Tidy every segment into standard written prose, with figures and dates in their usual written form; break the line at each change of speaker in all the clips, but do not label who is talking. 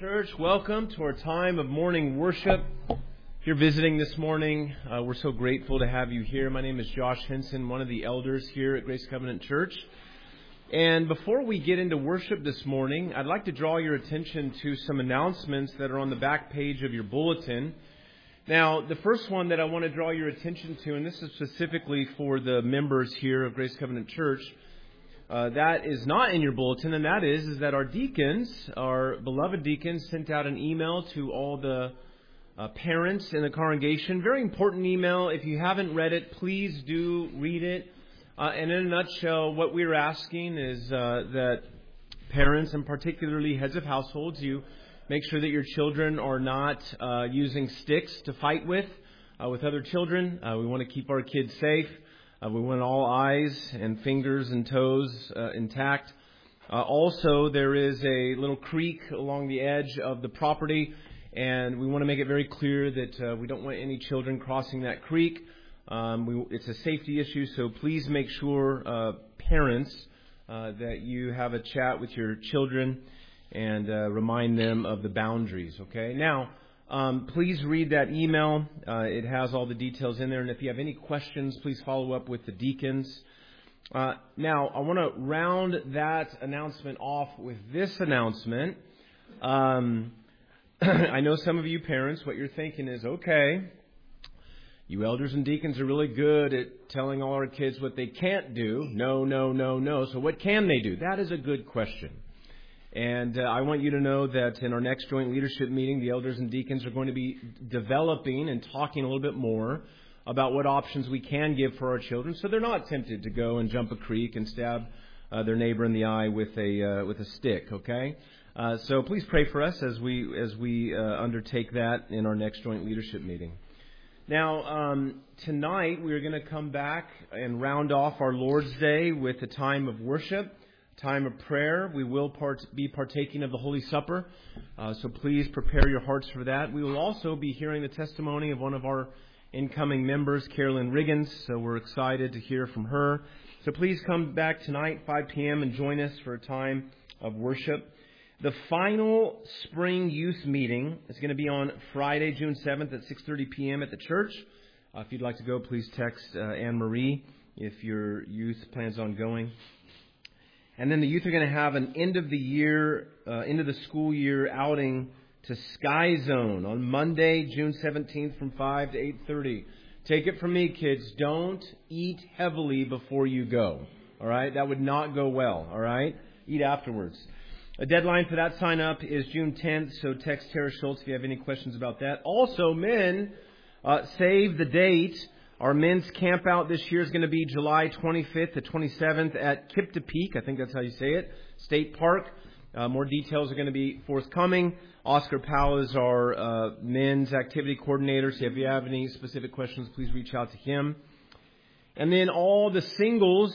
Church, welcome to our time of morning worship. If you're visiting this morning, we're so grateful to have you here. My name is Josh Henson, one of the elders here at Grace Covenant Church. And before we get into worship this morning, I'd like to draw your attention to some announcements that are on the back page of your bulletin. Now, the first one that I want to draw your attention to, and this is specifically for the members here of Grace Covenant Church, that is not in your bulletin, and that is that our deacons, our beloved deacons, sent out an email to all the parents in the congregation. Very important email. If you haven't read it, please do read it. And in a nutshell, what we're asking is that parents, and particularly heads of households, you make sure that your children are not using sticks to fight with other children. We want to keep our kids safe. We want all eyes and fingers and toes intact. Also, there is a little creek along the edge of the property, and we want to make it very clear that we don't want any children crossing that creek. It's a safety issue, so please make sure, parents, that you have a chat with your children and remind them of the boundaries, okay? Now, please read that email. It has all the details in there. And if you have any questions, please follow up with the deacons. Now, I want to round that announcement off with this announcement. I know some of you parents, what you're thinking is, okay, you elders and deacons are really good at telling all our kids what they can't do. No. So what can they do? That is a good question. And I want you to know that in our next joint leadership meeting, the elders and deacons are going to be developing and talking a little bit more about what options we can give for our children, so they're not tempted to go and jump a creek and stab their neighbor in the eye with a stick. Okay, so please pray for us as we undertake that in our next joint leadership meeting. Now, tonight we are going to come back and round off our Lord's Day with a time of worship. Time of prayer. We will be partaking of the Holy Supper, so please prepare your hearts for that. We will also be hearing the testimony of one of our incoming members, Carolyn Riggins, so we're excited to hear from her. So please come back tonight, 5 p.m., and join us for a time of worship. The final spring youth meeting is going to be on Friday, June 7th at 6:30 p.m. at the church. If you'd like to go, please text Anne-Marie if your youth plans on going. And then the youth are going to have an end of the school year outing to Sky Zone on Monday, June 17th from 5 to 8:30. Take it from me, kids. Don't eat heavily before you go. All right? That would not go well. All right? Eat afterwards. A deadline for that sign up is June 10th, so text Tara Schultz if you have any questions about that. Also, men, save the date. Our men's camp out this year is going to be July 25th to 27th at Kipta-Peak. I think that's how you say it. State Park. More details are going to be forthcoming. Oscar Powell is our men's activity coordinator. So if you have any specific questions, please reach out to him. And then all the singles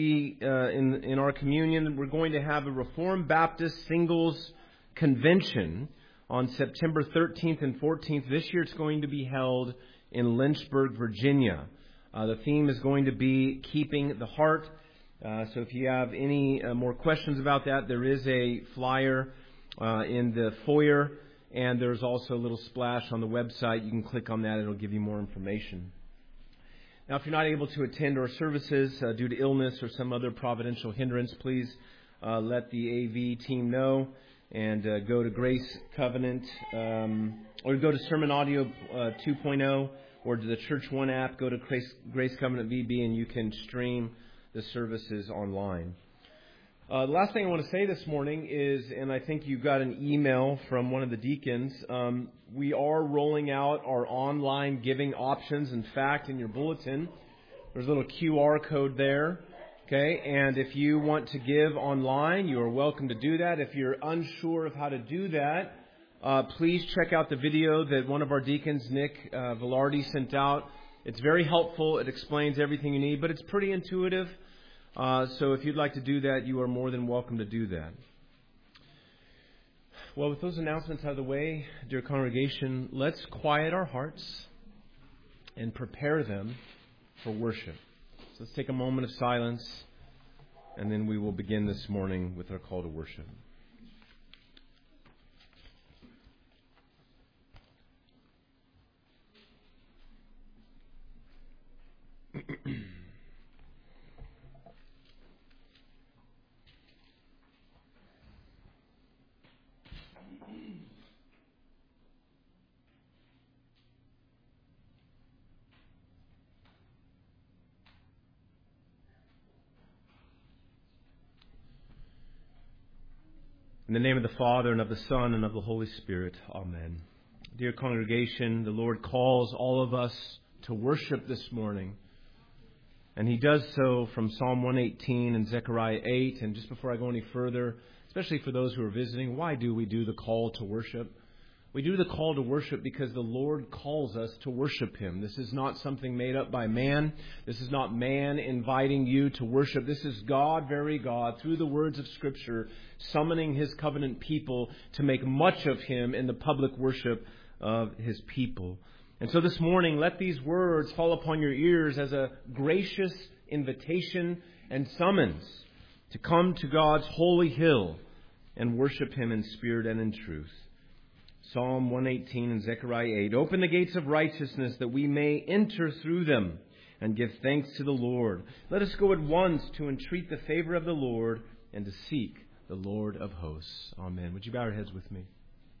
in our communion, we're going to have a Reformed Baptist Singles Convention on September 13th and 14th. This year it's going to be held in Lynchburg, Virginia. The theme is going to be Keeping the Heart. So if you have any more questions about that, there is a flyer in the foyer, and there's also a little splash on the website. You can click on that. It'll give you more information. Now, if you're not able to attend our services due to illness or some other providential hindrance, please let the AV team know and go to Grace Covenant or go to Sermon Audio 2.0 or to the Church One app. Go to Grace Covenant VB and you can stream the services online. The last thing I want to say this morning is, and I think you got an email from one of the deacons, we are rolling out our online giving options. In fact, in your bulletin, there's a little QR code there. Okay, and if you want to give online, you are welcome to do that. If you're unsure of how to do that, please check out the video that one of our deacons, Nick Velarde, sent out. It's very helpful. It explains everything you need, but it's pretty intuitive. So if you'd like to do that, you are more than welcome to do that. Well, with those announcements out of the way, dear congregation, let's quiet our hearts and prepare them for worship. So let's take a moment of silence, and then we will begin this morning with our call to worship. In the name of the Father, and of the Son, and of the Holy Spirit. Amen. Dear congregation, the Lord calls all of us to worship this morning. And He does so from Psalm 118 and Zechariah 8. And just before I go any further, especially for those who are visiting, why do we do the call to worship? We do the call to worship because the Lord calls us to worship Him. This is not something made up by man. This is not man inviting you to worship. This is God, very God, through the words of Scripture, summoning His covenant people to make much of Him in the public worship of His people. And so this morning, let these words fall upon your ears as a gracious invitation and summons to come to God's holy hill and worship Him in spirit and in truth. Psalm 118 and Zechariah 8. Open the gates of righteousness that we may enter through them and give thanks to the Lord. Let us go at once to entreat the favor of the Lord and to seek the Lord of hosts. Amen. Would you bow your heads with me?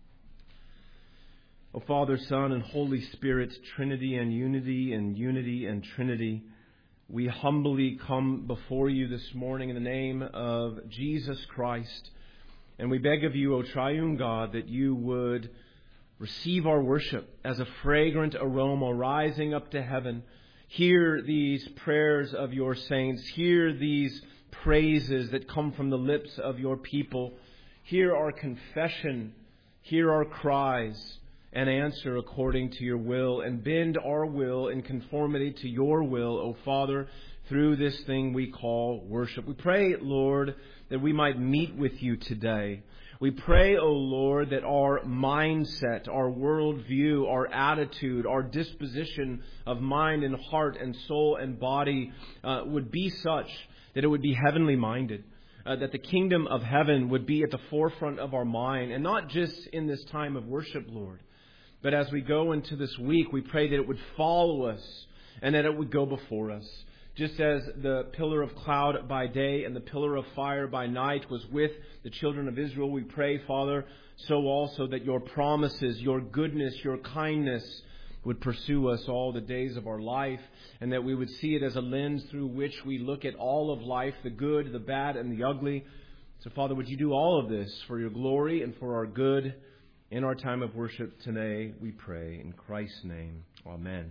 O Father, Son, and Holy Spirit, Trinity and unity and Trinity, we humbly come before you this morning in the name of Jesus Christ. And we beg of you, O triune God, that you would receive our worship as a fragrant aroma rising up to heaven. Hear these prayers of your saints. Hear these praises that come from the lips of your people. Hear our confession. Hear our cries. And answer according to your will. And bend our will in conformity to your will, O Father, through this thing we call worship. We pray, Lord, that we might meet with you today. We pray, O Lord, that our mindset, our worldview, our attitude, our disposition of mind and heart and soul and body would be such that it would be heavenly minded. That the kingdom of heaven would be at the forefront of our mind. And not just in this time of worship, Lord, but as we go into this week, we pray that it would follow us and that it would go before us. Just as the pillar of cloud by day and the pillar of fire by night was with the children of Israel, we pray, Father, so also that your promises, your goodness, your kindness would pursue us all the days of our life, and that we would see it as a lens through which we look at all of life, the good, the bad, and the ugly. So, Father, would you do all of this for your glory and for our good in our time of worship today, we pray. In Christ's name, amen.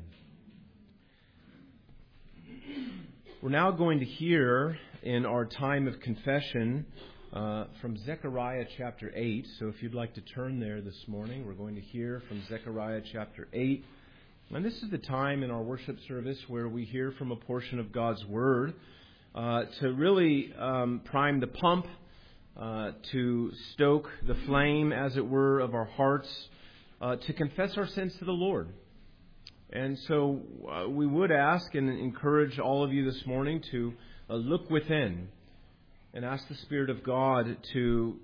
We're now going to hear in our time of confession from Zechariah chapter 8. So if you'd like to turn there this morning, we're going to hear from Zechariah chapter 8. And this is the time in our worship service where we hear from a portion of God's Word to really prime the pump, to stoke the flame, as it were, of our hearts, to confess our sins to the Lord. And so we would ask and encourage all of you this morning to look within and ask the Spirit of God to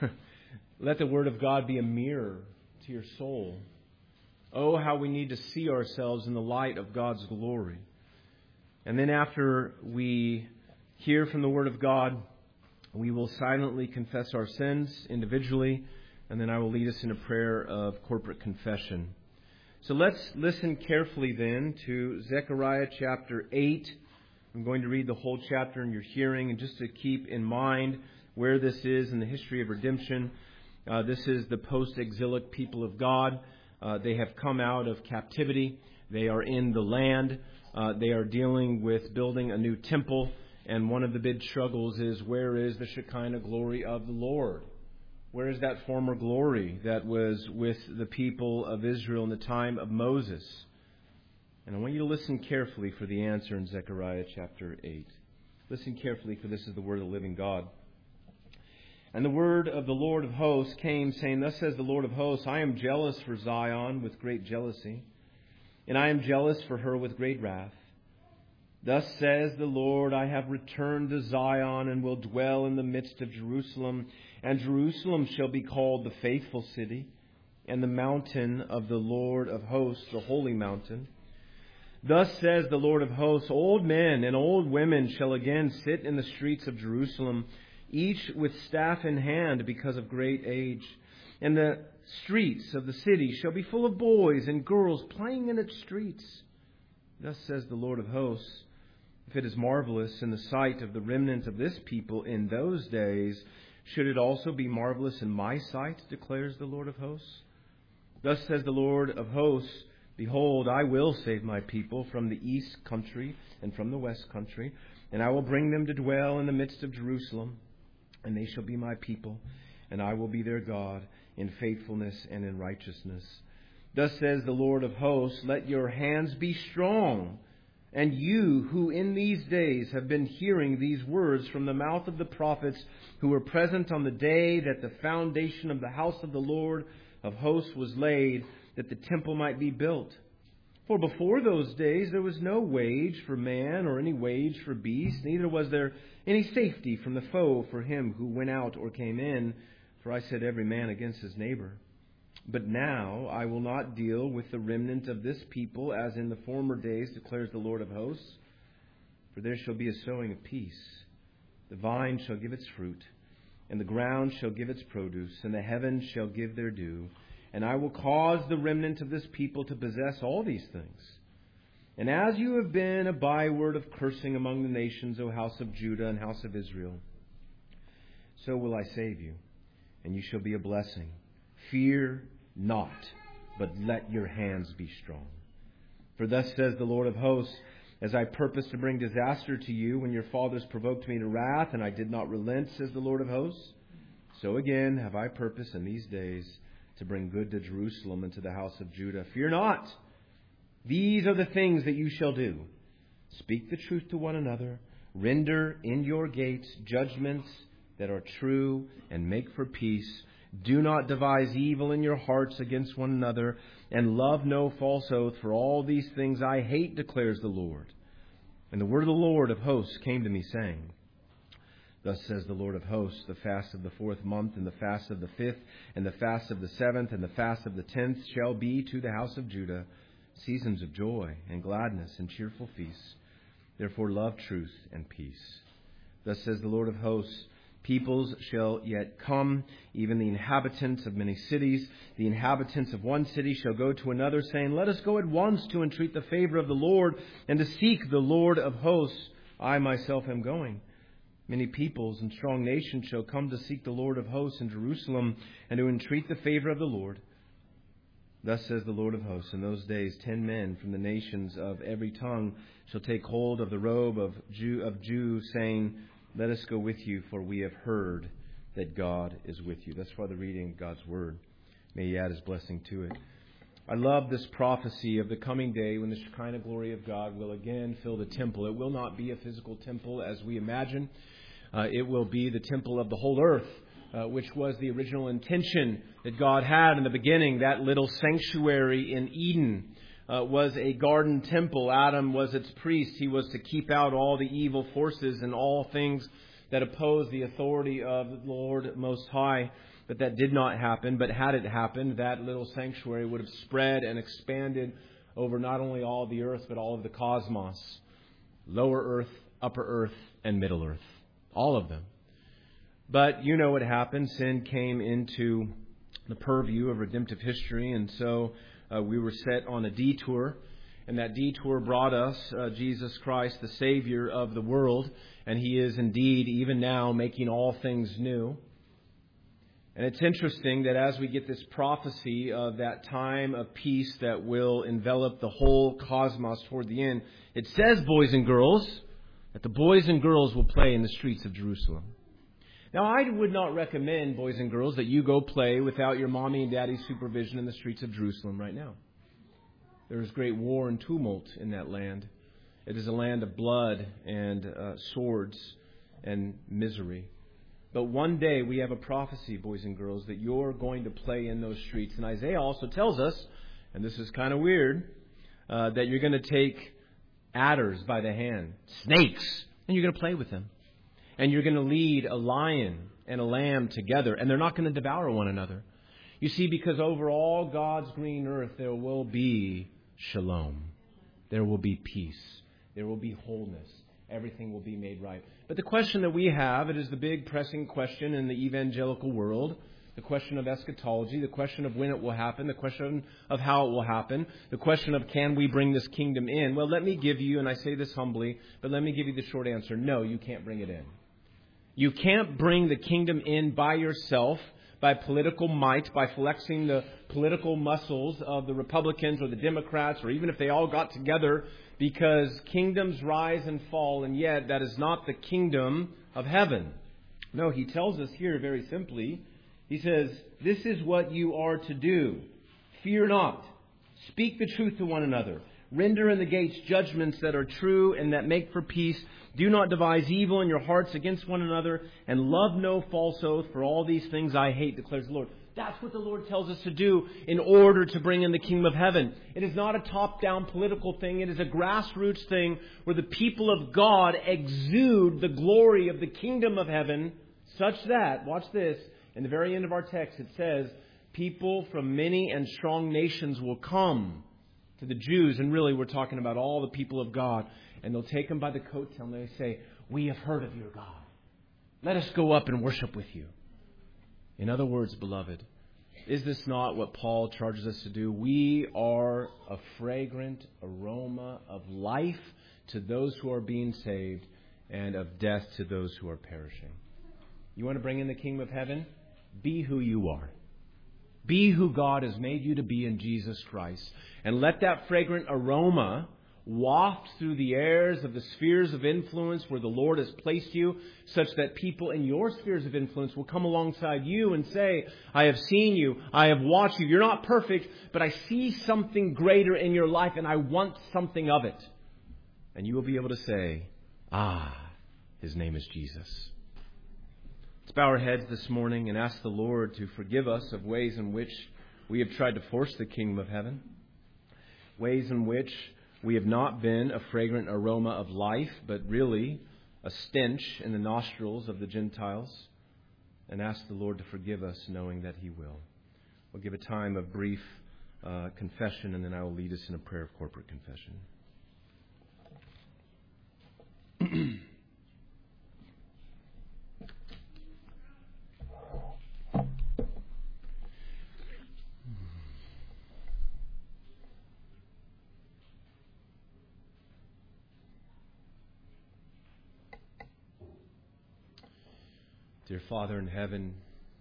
let the Word of God be a mirror to your soul. Oh, how we need to see ourselves in the light of God's glory. And then after we hear from the Word of God, we will silently confess our sins individually, and then I will lead us in a prayer of corporate confession. So let's listen carefully then to Zechariah chapter 8. I'm going to read the whole chapter in your hearing, and just to keep in mind where this is in the history of redemption, this is the post-exilic people of God. They have come out of captivity. They are in the land. They are dealing with building a new temple. And one of the big struggles is, where is the Shekinah glory of the Lord? Where is that former glory that was with the people of Israel in the time of Moses? And I want you to listen carefully for the answer in Zechariah chapter 8. Listen carefully, for this is the word of the living God. And the word of the Lord of hosts came, saying, Thus says the Lord of hosts, I am jealous for Zion with great jealousy, and I am jealous for her with great wrath. Thus says the Lord, I have returned to Zion and will dwell in the midst of Jerusalem. And Jerusalem shall be called the faithful city, and the mountain of the Lord of hosts, the holy mountain. Thus says the Lord of hosts, old men and old women shall again sit in the streets of Jerusalem, each with staff in hand because of great age. And the streets of the city shall be full of boys and girls playing in its streets. Thus says the Lord of hosts, if it is marvelous in the sight of the remnant of this people in those days, Should it also be marvelous in my sight, declares the Lord of hosts? Thus says the Lord of hosts, behold, I will save my people from the east country and from the west country, and I will bring them to dwell in the midst of Jerusalem, and they shall be my people, and I will be their God in faithfulness and in righteousness. Thus says the Lord of hosts, let your hands be strong, and you who in these days have been hearing these words from the mouth of the prophets who were present on the day that the foundation of the house of the Lord of hosts was laid, that the temple might be built. For before those days there was no wage for man or any wage for beast, neither was there any safety from the foe for him who went out or came in. For I said every man against his neighbor. But now I will not deal with the remnant of this people as in the former days, declares the Lord of hosts. For there shall be a sowing of peace. The vine shall give its fruit, and the ground shall give its produce, and the heavens shall give their due. And I will cause the remnant of this people to possess all these things. And as you have been a byword of cursing among the nations, O house of Judah and house of Israel, so will I save you, and you shall be a blessing. Fear not, but let your hands be strong. For thus says the Lord of hosts, as I purposed to bring disaster to you when your fathers provoked me to wrath, and I did not relent, says the Lord of hosts, so again have I purpose in these days to bring good to Jerusalem and to the house of Judah. Fear not. These are the things that you shall do. Speak the truth to one another. Render in your gates judgments that are true, and make for peace. Do not devise evil in your hearts against one another, and love no false oath, for all these things I hate, declares the Lord. And the word of the Lord of hosts came to me, saying, thus says the Lord of hosts, the fast of the 4th month, and the fast of the 5th, and the fast of the 7th, and the fast of the 10th shall be to the house of Judah seasons of joy and gladness and cheerful feasts. Therefore love truth and peace. Thus says the Lord of hosts, peoples shall yet come, even the inhabitants of many cities. The inhabitants of one city shall go to another, saying, let us go at once to entreat the favor of the Lord, and to seek the Lord of hosts. I myself am going. Many peoples and strong nations shall come to seek the Lord of hosts in Jerusalem, and to entreat the favor of the Lord. Thus says the Lord of hosts, in those days 10 men from the nations of every tongue shall take hold of the robe of Jew, saying, let us go with you, for we have heard that God is with you. Thus far the reading of God's Word. May He add His blessing to it. I love this prophecy of the coming day when the Shekinah glory of God will again fill the temple. It will not be a physical temple as we imagine. It will be the temple of the whole earth, which was the original intention that God had in the beginning. That little sanctuary in Eden was a garden temple. Adam was its priest. He was to keep out all the evil forces and all things that oppose the authority of the Lord Most High. But that did not happen. But had it happened, that little sanctuary would have spread and expanded over not only all the earth, but all of the cosmos. Lower earth, upper earth, and middle earth. All of them. But you know what happened. Sin came into the purview of redemptive history, and so we were set on a detour. And that detour brought us Jesus Christ, the Savior of the world. And He is indeed, even now, making all things new. And it's interesting that as we get this prophecy of that time of peace that will envelop the whole cosmos toward the end, it says, boys and girls, that the boys and girls will play in the streets of Jerusalem. Now, I would not recommend, boys and girls, that you go play without your mommy and daddy's supervision in the streets of Jerusalem right now. There is great war and tumult in that land. It is a land of blood and swords and misery. But one day we have a prophecy, boys and girls, that you're going to play in those streets. And Isaiah also tells us, and this is kind of weird, that you're going to take adders by the hand, snakes, and you're going to play with them. And you're going to lead a lion and a lamb together, and they're not going to devour one another. You see, because over all God's green earth there will be shalom. There will be peace. There will be wholeness. Everything will be made right. But the question that we have, it is the big pressing question in the evangelical world, the question of eschatology, the question of when it will happen, the question of how it will happen, the question of can we bring this kingdom in? Well, let me give you, and I say this humbly, but let me give you the short answer. No, you can't bring it in. You can't bring the kingdom in by yourself, by political might, by flexing the political muscles of the Republicans or the Democrats, or even if they all got together, because kingdoms rise and fall, and yet that is not the kingdom of heaven. No, he tells us here very simply, he says, this is what you are to do. Fear not. Speak the truth to one another. Render in the gates judgments that are true and that make for peace. Do not devise evil in your hearts against one another, and love no false oath, for all these things I hate, declares the Lord. That's what the Lord tells us to do in order to bring in the kingdom of heaven. It is not a top-down political thing. It is a grassroots thing where the people of God exude the glory of the kingdom of heaven such that, watch this, in the very end of our text it says, people from many and strong nations will come to the Jews, and really we're talking about all the people of God, and they'll take them by the coattail and they say, we have heard of your God. Let us go up and worship with you. In other words, beloved, is this not what Paul charges us to do? We are a fragrant aroma of life to those who are being saved and of death to those who are perishing. You want to bring in the kingdom of heaven? Be who you are. Be who God has made you to be in Jesus Christ. And let that fragrant aroma waft through the airs of the spheres of influence where the Lord has placed you, such that people in your spheres of influence will come alongside you and say, I have seen you, I have watched you. You're not perfect, but I see something greater in your life and I want something of it. And you will be able to say, His name is Jesus. Let's bow our heads this morning and ask the Lord to forgive us of ways in which we have tried to force the kingdom of heaven, ways in which we have not been a fragrant aroma of life, but really a stench in the nostrils of the Gentiles, and ask the Lord to forgive us, knowing that He will. We'll give a time of brief confession, and then I will lead us in a prayer of corporate confession. Dear Father in heaven,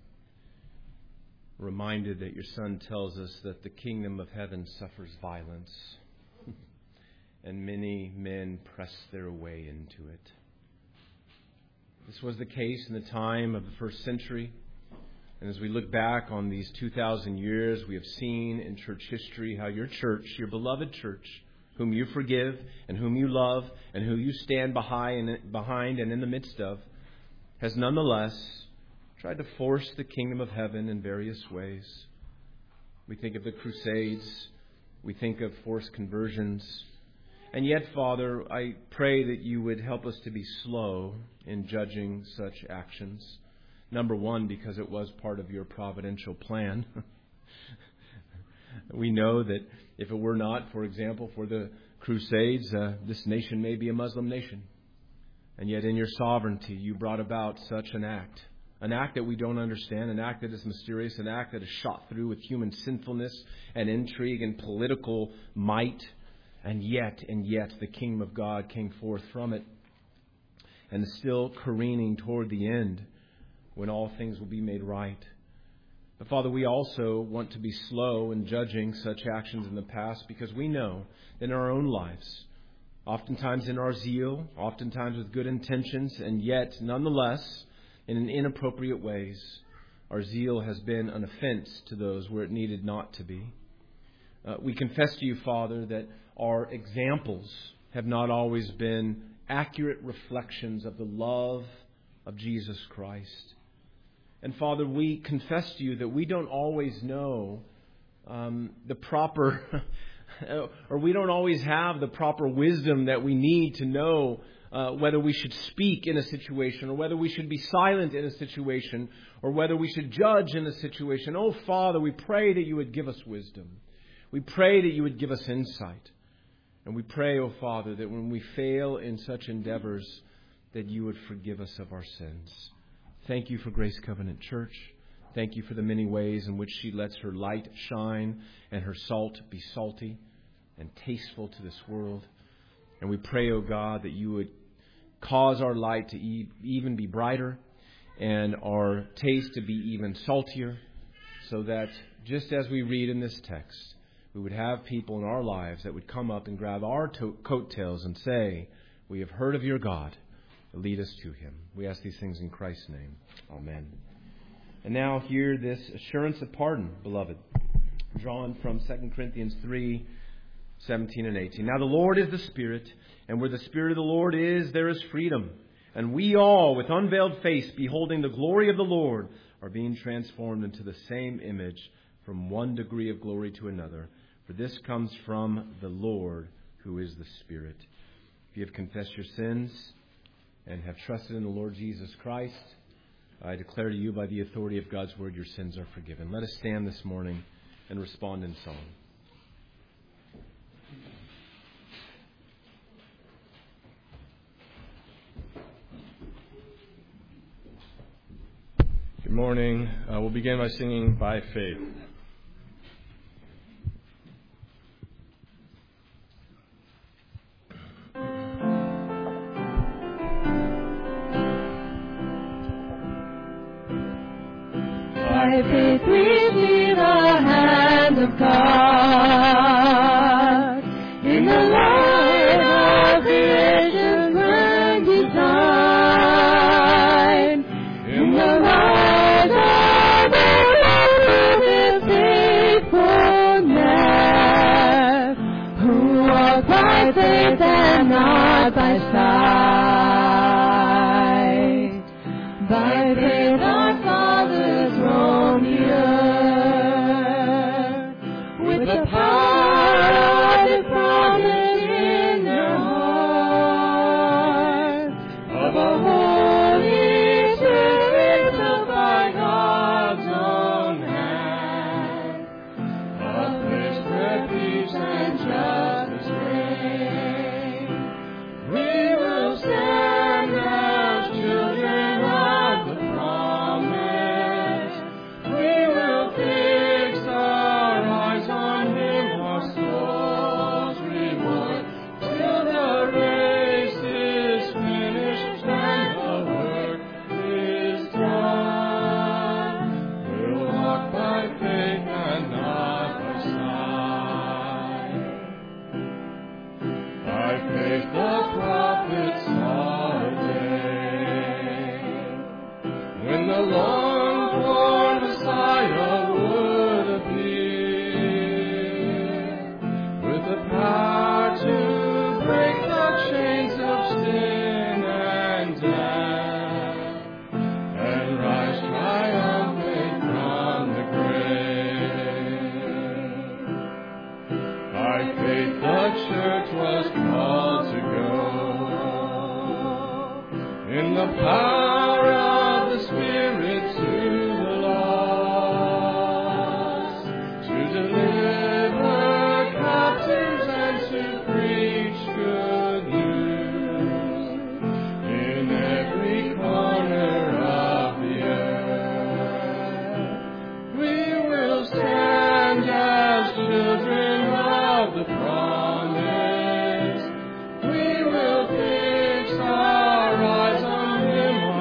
reminded that your Son tells us that the kingdom of heaven suffers violence, and many men press their way into it. This was the case in the time of the first century. And as we look back on these 2,000 years, we have seen in church history how your church, your beloved church, whom you forgive and whom you love and who you stand behind and in the midst of, has nonetheless tried to force the kingdom of heaven in various ways. We think of the Crusades. We think of forced conversions. And yet, Father, I pray that you would help us to be slow in judging such actions. Number one, because it was part of your providential plan. We know that if it were not, for example, for the Crusades, this nation may be a Muslim nation. And yet in your sovereignty, you brought about such an act that we don't understand, an act that is mysterious, an act that is shot through with human sinfulness and intrigue and political might. And yet, the kingdom of God came forth from it and is still careening toward the end when all things will be made right. But Father, we also want to be slow in judging such actions in the past, because we know that in our own lives, oftentimes in our zeal, oftentimes with good intentions, and yet, nonetheless, in inappropriate ways, our zeal has been an offense to those where it needed not to be. We confess to you, Father, that our examples have not always been accurate reflections of the love of Jesus Christ. And Father, we confess to you that we don't always know the proper... or we don't always have the proper wisdom that we need to know whether we should speak in a situation, or whether we should be silent in a situation, or whether we should judge in a situation. Oh, Father, we pray that you would give us wisdom. We pray that you would give us insight. And we pray, oh Father, that when we fail in such endeavors, that you would forgive us of our sins. Thank you for Grace Covenant Church. Thank you for the many ways in which she lets her light shine and her salt be salty and tasteful to this world. And we pray, O God, that you would cause our light to even be brighter and our taste to be even saltier, so that just as we read in this text, we would have people in our lives that would come up and grab our coattails and say, "We have heard of your God. Lead us to Him." We ask these things in Christ's name. Amen. And now hear this assurance of pardon, beloved, drawn from 2 Corinthians 3:17 and 18. Now the Lord is the Spirit, and where the Spirit of the Lord is, there is freedom. And we all, with unveiled face, beholding the glory of the Lord, are being transformed into the same image from one degree of glory to another. For this comes from the Lord, who is the Spirit. If you have confessed your sins and have trusted in the Lord Jesus Christ, I declare to you by the authority of God's Word, your sins are forgiven. Let us stand this morning and respond in song.
Good morning. We'll begin by singing "By Faith."
By faith we see the hand of God in the light of creation's grand design, in the light of His faithfulness, who walk by faith and not by sight. By faith our fathers roamed the earth with the power of His promise in their hearts, of a Holy Spirit built by God's own hand, a place where peace and justice reign. We will stand as children of the promise. We will fix our eyes on Him, our soul's reward, till the race is finished and the work is done. We'll walk by faith and not by sight. By faith the prophets saw a day when the longed-for Messiah would appear, with the power to break the chains of sin and death, and rise triumphant from the grave. By faith the church was called to go in the power of the Spirit to the lost, to deliver captives and to preach good news in every corner of the earth. We will stand as children of the promise. We will fix our eyes on Him,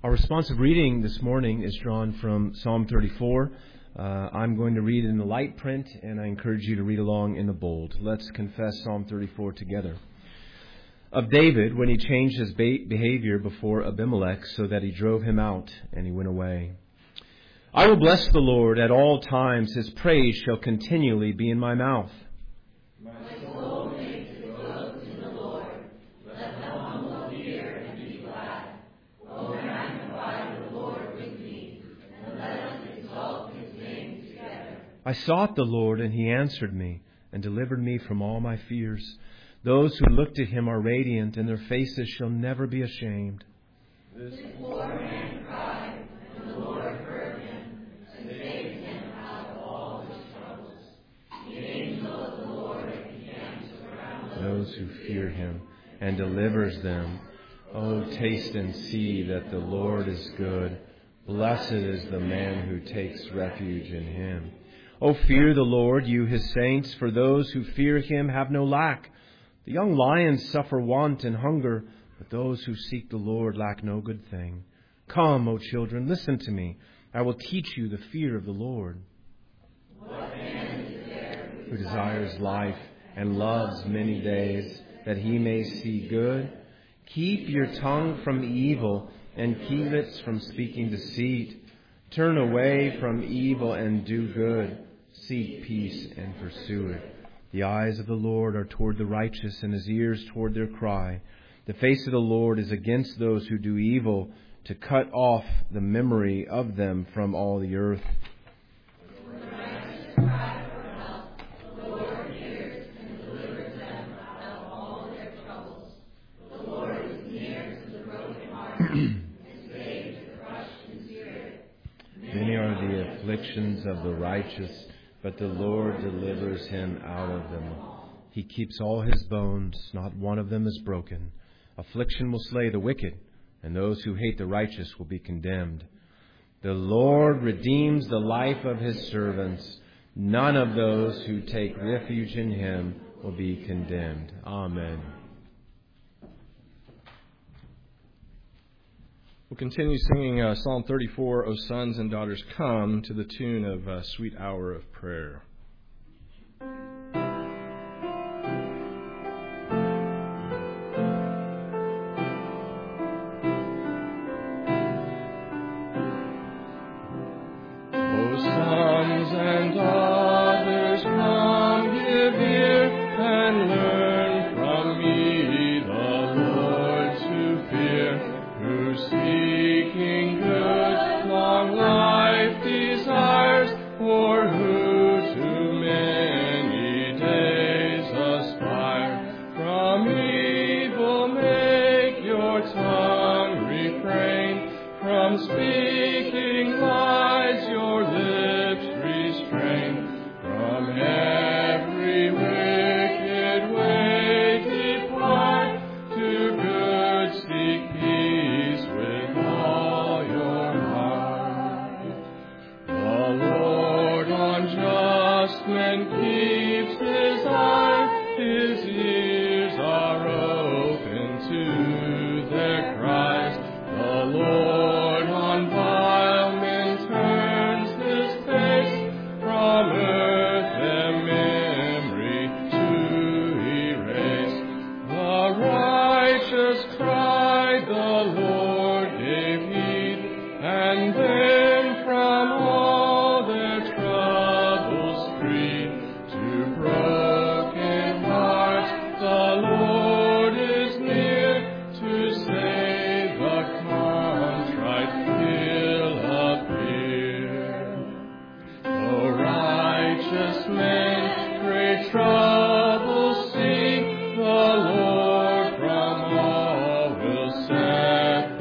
Our responsive reading this morning is drawn from Psalm 34. I'm going to read in the light print, and I encourage you to read along in the bold. Let's confess Psalm 34 together. Of David, when he changed his behavior before Abimelech so that he drove him out and he went away. I will bless the Lord at all times. His praise shall continually be in my mouth.
My soul makes its boast in the Lord. Let the humble hear and be glad. O magnify the Lord with me, and let us exalt his name together.
I sought the Lord, and he answered me, and delivered me from all my fears. Those who look to him are radiant, and their faces shall never be ashamed.
This poor man cried, and the Lord heard him, and saved him out of all his troubles. The angel of the Lord encamps around
those who fear him, and delivers them. Oh, taste and see that the Lord is good. Blessed is the man who takes refuge in him. Oh, fear the Lord, you his saints, for those who fear him have no lack. The young lions suffer want and hunger, but those who seek the Lord lack no good thing. Come, O children, listen to me. I will teach you the fear of the Lord.
What man is there
who desires life and loves many days, that he may see good? Keep your tongue from evil, and keep lips from speaking deceit. Turn away from evil and do good. Seek peace and pursue it. The eyes of the Lord are toward the righteous, and his ears toward their cry. The face of the Lord is against those who do evil, to cut off the memory of them from all the earth.
When the righteous cry for help, the Lord hears and delivers them out of all their troubles. The Lord is near to the brokenhearted and saves the crushed in spirit.
Many are the afflictions of the righteous, but the Lord delivers him out of them. He keeps all his bones, not one of them is broken. Affliction will slay the wicked, and those who hate the righteous will be condemned. The Lord redeems the life of his servants. None of those who take refuge in him will be condemned. Amen.
We'll continue singing Psalm 34, O sons and daughters, come, to the tune of Sweet Hour of Prayer.
O sons and daughters, come, give ear, and learn from me the Lord to fear. Who seeking good, long life desires, or who to many days aspire. From evil make your tongue refrain, from speaking lies your lips restrain. From every wicked way depart, to good seek peace with all your heart. The Lord on just men keeps his eye, his ears are open to their cries. The Lord on vile men turns his face, from earth their memory to erase. The righteous cried, the Lord gave heed, and then from all their troubles freed. To broken hearts the Lord is near, to save the contrite will appear. O righteous men, great troubles see, the Lord from all will set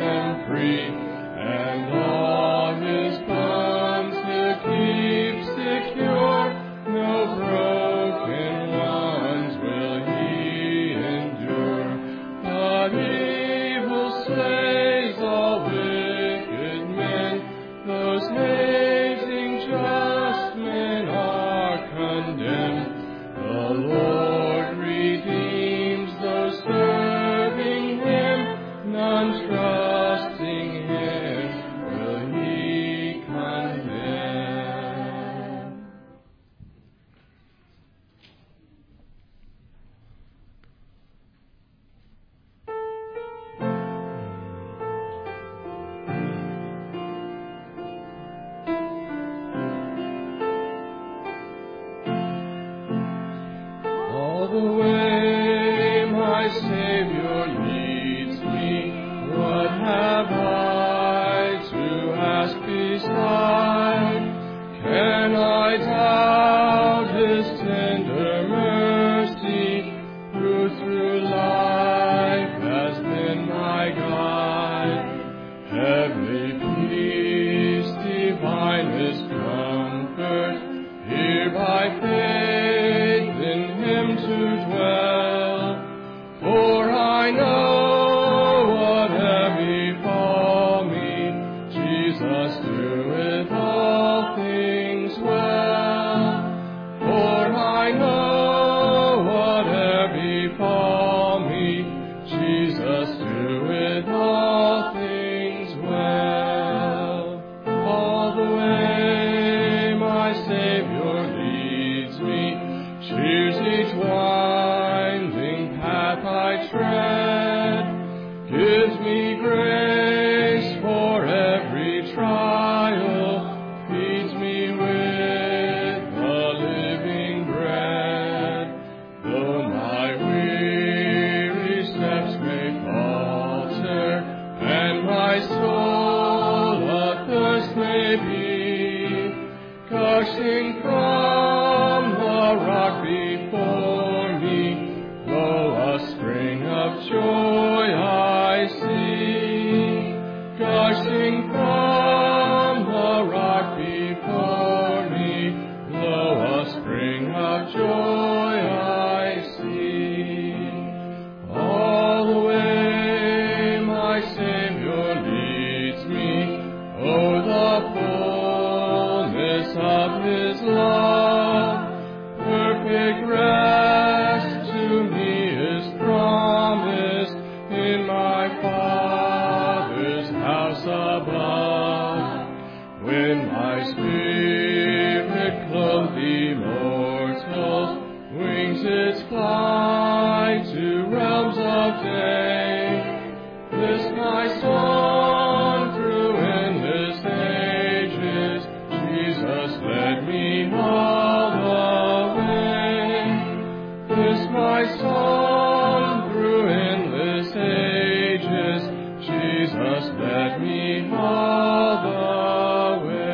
all the way.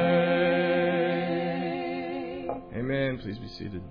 Amen. Please be seated.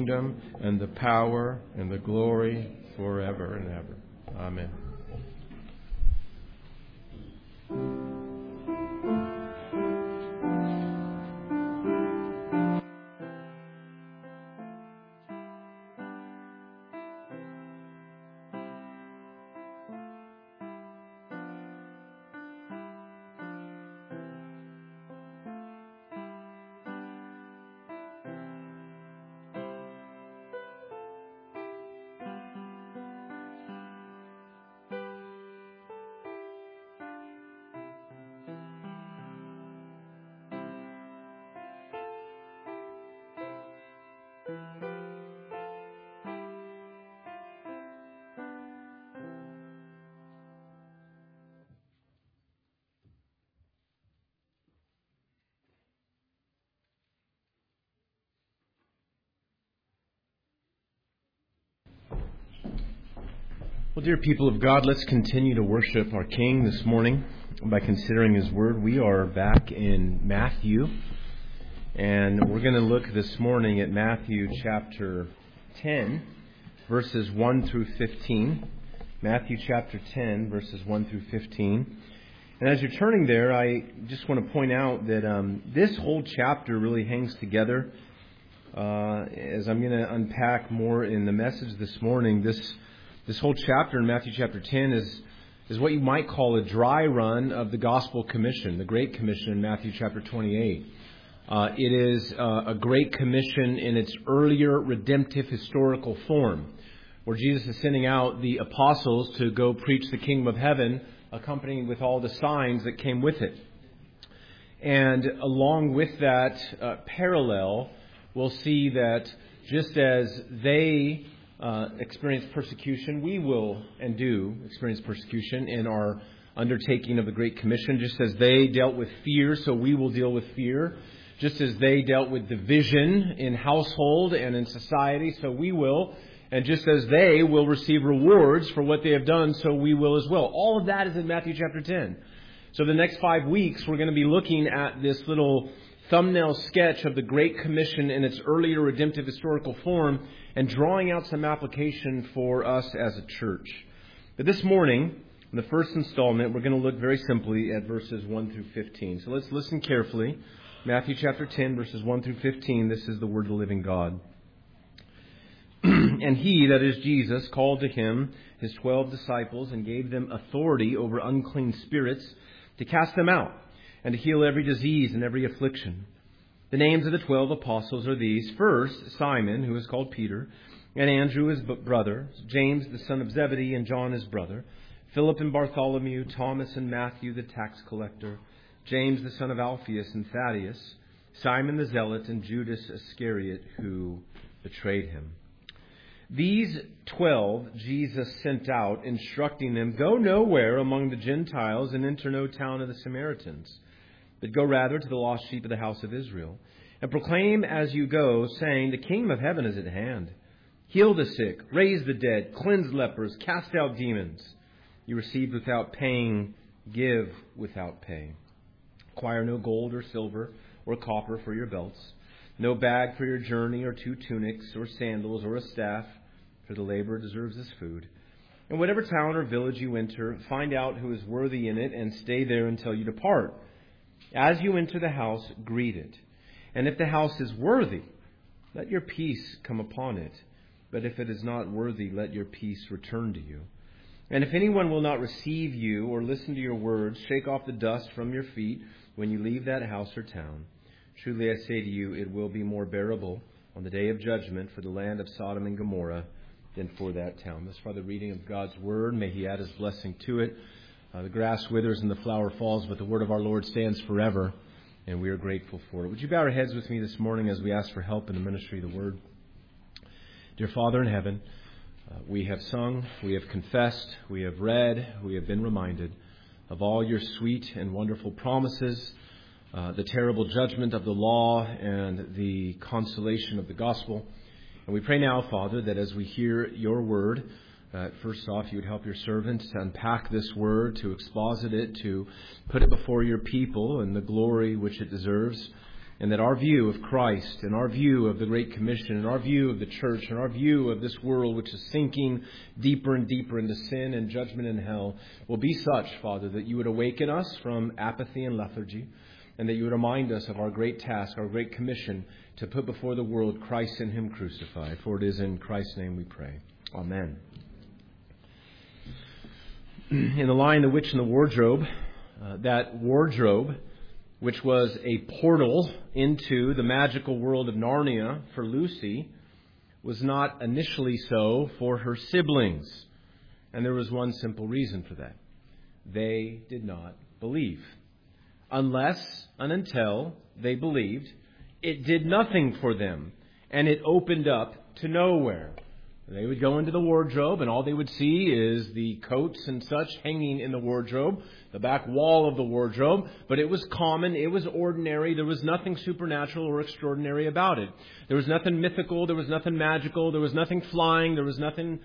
kingdom and the power and the glory forever and ever. Amen.
Well, dear people of God, let's continue to worship our King this morning by considering His Word. We are back in Matthew, and we're going to look this morning at Matthew chapter 10, verses 1 through 15. Matthew chapter 10, verses 1 through 15. And as you're turning there, I just want to point out that this whole chapter really hangs together. As I'm going to unpack more in the message this morning, this whole chapter in Matthew chapter 10 is what you might call a dry run of the Gospel Commission, the Great Commission in Matthew chapter 28. It is a Great Commission in its earlier redemptive historical form, where Jesus is sending out the apostles to go preach the kingdom of heaven, accompanied with all the signs that came with it. And along with that parallel, we'll see that just as they experience persecution, we will and do experience persecution in our undertaking of the Great Commission. Just as they dealt with fear, so we will deal with fear. Just as they dealt with division in household and in society, so we will. And just as they will receive rewards for what they have done, so we will as well. All of that is in Matthew chapter 10. So the next 5 weeks, we're going to be looking at this little thumbnail sketch of the Great Commission in its earlier redemptive historical form and drawing out some application for us as a church. But this morning, in the first installment, we're going to look very simply at verses 1 through 15. So let's listen carefully. Matthew chapter 10, verses 1 through 15. This is the word of the living God. And he, that is Jesus, called to him his 12 disciples and gave them authority over unclean spirits to cast them out and to heal every disease and every affliction. The names of the 12 apostles are these. First, Simon, who is called Peter, and Andrew his brother, James the son of Zebedee and John his brother, Philip and Bartholomew, Thomas and Matthew the tax collector, James the son of Alphaeus and Thaddeus, Simon the zealot, and Judas Iscariot, who betrayed him. These 12 Jesus sent out, instructing them, "Go nowhere among the Gentiles and enter no town of the Samaritans, but go rather to the lost sheep of the house of Israel. And proclaim as you go, saying, the kingdom of heaven is at hand. Heal the sick, raise the dead, cleanse lepers, cast out demons. You received without paying, give without pay. Acquire no gold or silver or copper for your belts, no bag for your journey, or 2 tunics, or sandals, or a staff, for the laborer deserves his food. And whatever town or village you enter, find out who is worthy in it, and stay there until you depart. As you enter the house, greet it. And if the house is worthy, let your peace come upon it. But if it is not worthy, let your peace return to you. And if anyone will not receive you or listen to your words, shake off the dust from your feet when you leave that house or town. Truly I say to you, it will be more bearable on the day of judgment for the land of Sodom and Gomorrah than for that town." This is the reading of God's Word. May He add His blessing to it. The grass withers and the flower falls, but the word of our Lord stands forever, and we are grateful for it. Would you bow our heads with me this morning as we ask for help in the ministry of the Word? Dear Father in heaven, we have sung, we have confessed, we have read, we have been reminded of all your sweet and wonderful promises, the terrible judgment of the law, and the consolation of the gospel. And we pray now, Father, that as we hear your word, first off, you would help your servant to unpack this word, to exposit it, to put it before your people in the glory which it deserves. And that our view of Christ and our view of the Great Commission and our view of the church and our view of this world which is sinking deeper and deeper into sin and judgment and hell will be such, Father, that you would awaken us from apathy and lethargy and that you would remind us of our great task, our great commission to put before the world Christ and Him crucified. For it is in Christ's name we pray. Amen. In the Lion, the Witch, and the Wardrobe, that wardrobe, which was a portal into the magical world of Narnia for Lucy, was not initially so for her siblings. And there was one simple reason for that. They did not believe. Unless and until they believed, it did nothing for them, and it opened up to nowhere. They would go into the wardrobe, and all they would see is the coats and such hanging in the wardrobe, the back wall of the wardrobe. But it was common, it was ordinary, there was nothing supernatural or extraordinary about it. There was nothing mythical, there was nothing magical, there was nothing flying, there was nothing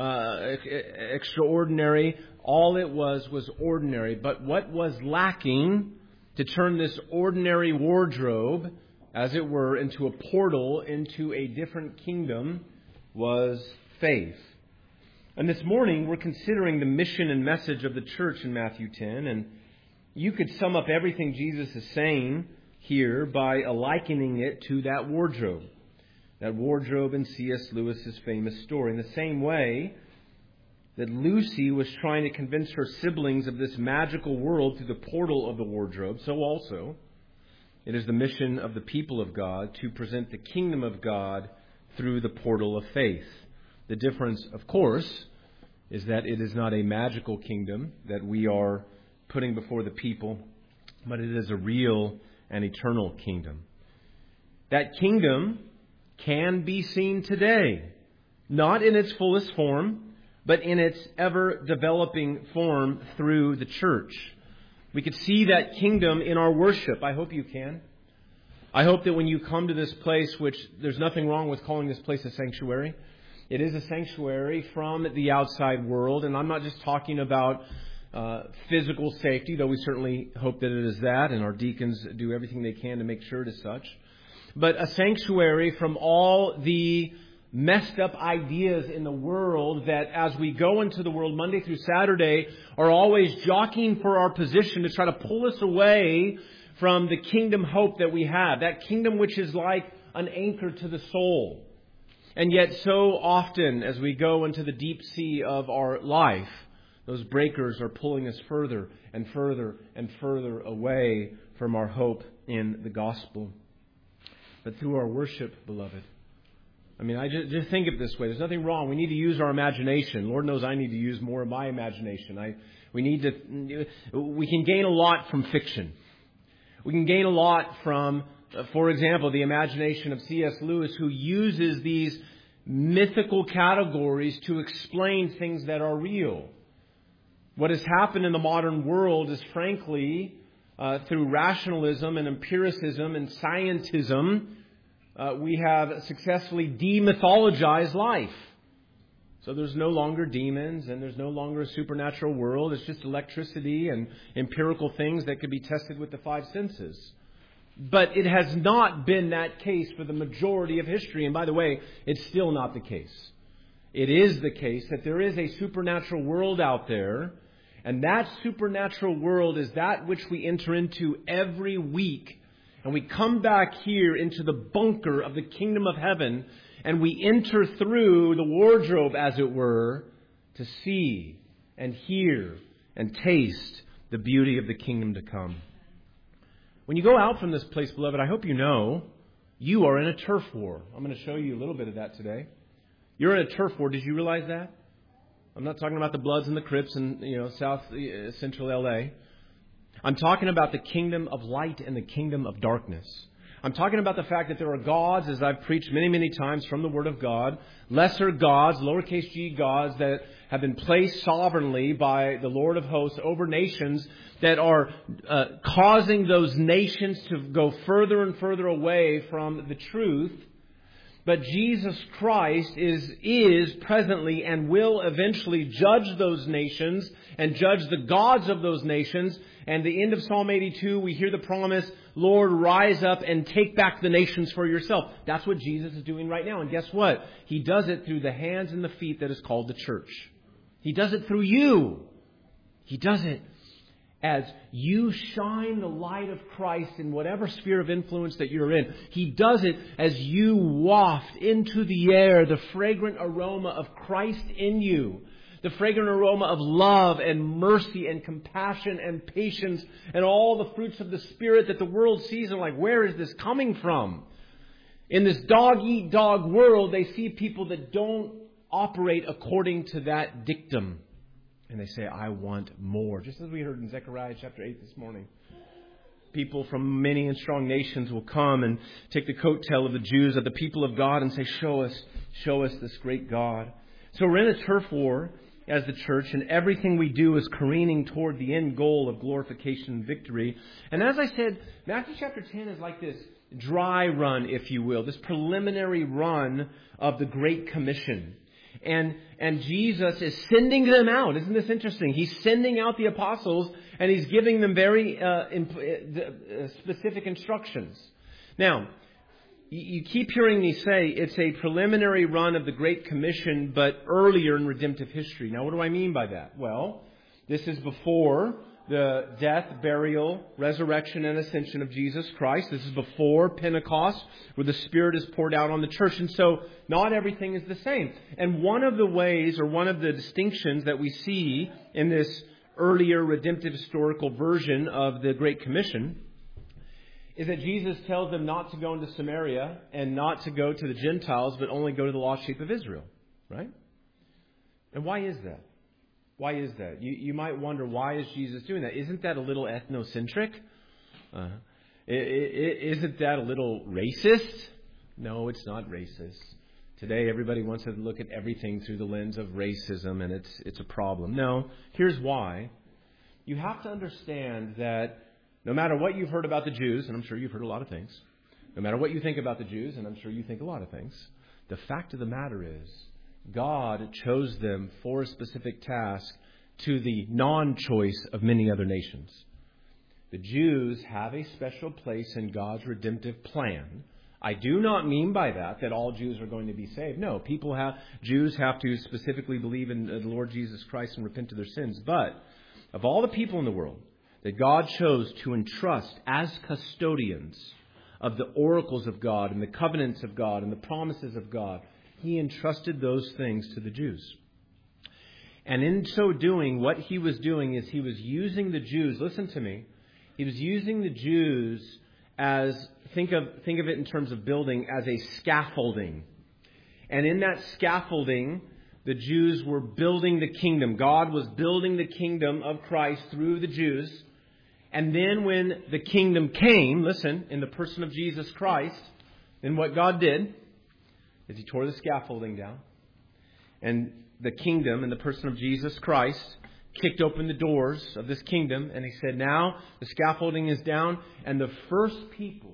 extraordinary. All it was ordinary. But what was lacking to turn this ordinary wardrobe, as it were, into a portal into a different kingdom was faith. And this morning we're considering the mission and message of the church in Matthew 10. And you could sum up everything Jesus is saying here by likening it to that wardrobe. That wardrobe in C.S. Lewis's famous story. In the same way that Lucy was trying to convince her siblings of this magical world through the portal of the wardrobe, so also it is the mission of the people of God to present the kingdom of God through the portal of faith. The difference, of course, is that it is not a magical kingdom that we are putting before the people, but it is a real and eternal kingdom. That kingdom can be seen today, not in its fullest form, but in its ever-developing form through the church. We could see that kingdom in our worship. I hope you can. I hope that when you come to this place, which there's nothing wrong with calling this place a sanctuary. It is a sanctuary from the outside world. And I'm not just talking about physical safety, though we certainly hope that it is that. And our deacons do everything they can to make sure it is such. But a sanctuary from all the messed up ideas in the world that as we go into the world Monday through Saturday are always jockeying for our position to try to pull us away from the kingdom hope that we have. That kingdom which is like an anchor to the soul. And yet so often as we go into the deep sea of our life, those breakers are pulling us further and further and further away from our hope in the gospel. But through our worship, beloved, I just think of it this way. There's nothing wrong. We need to use our imagination. Lord knows I need to use more of my imagination. We can gain a lot from fiction. We can gain a lot from, for example, the imagination of C.S. Lewis, who uses these mythical categories to explain things that are real. What has happened in the modern world is, frankly, through rationalism and empiricism and scientism, we have successfully demythologized life. So there's no longer demons and there's no longer a supernatural world. It's just electricity and empirical things that could be tested with the five senses. But it has not been that case for the majority of history. And by the way, it's still not the case. It is the case that there is a supernatural world out there. And that supernatural world is that which we enter into every week. And we come back here into the bunker of the kingdom of heaven. And we enter through the wardrobe, as it were, to see and hear and taste the beauty of the kingdom to come. When you go out from this place, beloved, I hope you know you are in a turf war. I'm going to show you a little bit of that today. You're in a turf war. Did you realize that? I'm not talking about the Bloods and the Crips in South Central LA. I'm talking about the kingdom of light and the kingdom of darkness. I'm talking about the fact that there are gods, as I've preached many, many times from the Word of God, lesser gods, lowercase g gods that have been placed sovereignly by the Lord of hosts over nations that are causing those nations to go further and further away from the truth. But Jesus Christ is presently and will eventually judge those nations and judge the gods of those nations. And the end of Psalm 82, we hear the promise, Lord, rise up and take back the nations for yourself. That's what Jesus is doing right now. And guess what? He does it through the hands and the feet that is called the church. He does it through you. He does it as you shine the light of Christ in whatever sphere of influence that you're in. He does it as you waft into the air the fragrant aroma of Christ in you. The fragrant aroma of love and mercy and compassion and patience and all the fruits of the Spirit that the world sees and like, where is this coming from? In this dog-eat-dog world, they see people that don't operate according to that dictum. And they say, I want more. Just as we heard in Zechariah chapter 8 this morning. People from many and strong nations will come and take the coattail of the Jews, of the people of God, and say, show us this great God. So we're in a turf war as the church, and everything we do is careening toward the end goal of glorification and victory. And as I said, Matthew chapter 10 is like this dry run, if you will, this preliminary run of the Great Commission. And Jesus is sending them out. Isn't this interesting? He's sending out the apostles, and He's giving them very specific instructions. Now, you keep hearing me say it's a preliminary run of the Great Commission, but earlier in redemptive history. Now, what do I mean by that? Well, this is before the death, burial, resurrection, and ascension of Jesus Christ. This is before Pentecost, where the Spirit is poured out on the church. And so, not everything is the same. And one of the ways, or one of the distinctions that we see in this earlier redemptive historical version of the Great Commission is that Jesus tells them not to go into Samaria and not to go to the Gentiles, but only go to the lost sheep of Israel. Right? And why is that? Why is that? You might wonder, why is Jesus doing that? Isn't that a little ethnocentric? Isn't that a little racist? No, it's not racist. Today, everybody wants to look at everything through the lens of racism, and it's a problem. No, here's why. You have to understand that no matter what you've heard about the Jews, and I'm sure you've heard a lot of things, no matter what you think about the Jews, and I'm sure you think a lot of things, the fact of the matter is, God chose them for a specific task to the non-choice of many other nations. The Jews have a special place in God's redemptive plan. I do not mean by that all Jews are going to be saved. No, Jews have to specifically believe in the Lord Jesus Christ and repent of their sins. But of all the people in the world that God chose to entrust as custodians of the oracles of God and the covenants of God and the promises of God, He entrusted those things to the Jews. And in so doing, what He was doing is He was using the Jews, listen to me, He was using the Jews as, think of it in terms of building, as a scaffolding. And in that scaffolding, the Jews were building the kingdom. God was building the kingdom of Christ through the Jews. And then when the kingdom came, listen, in the person of Jesus Christ, then what God did is He tore the scaffolding down. And the kingdom, in the person of Jesus Christ, kicked open the doors of this kingdom. And He said, now the scaffolding is down. And the first people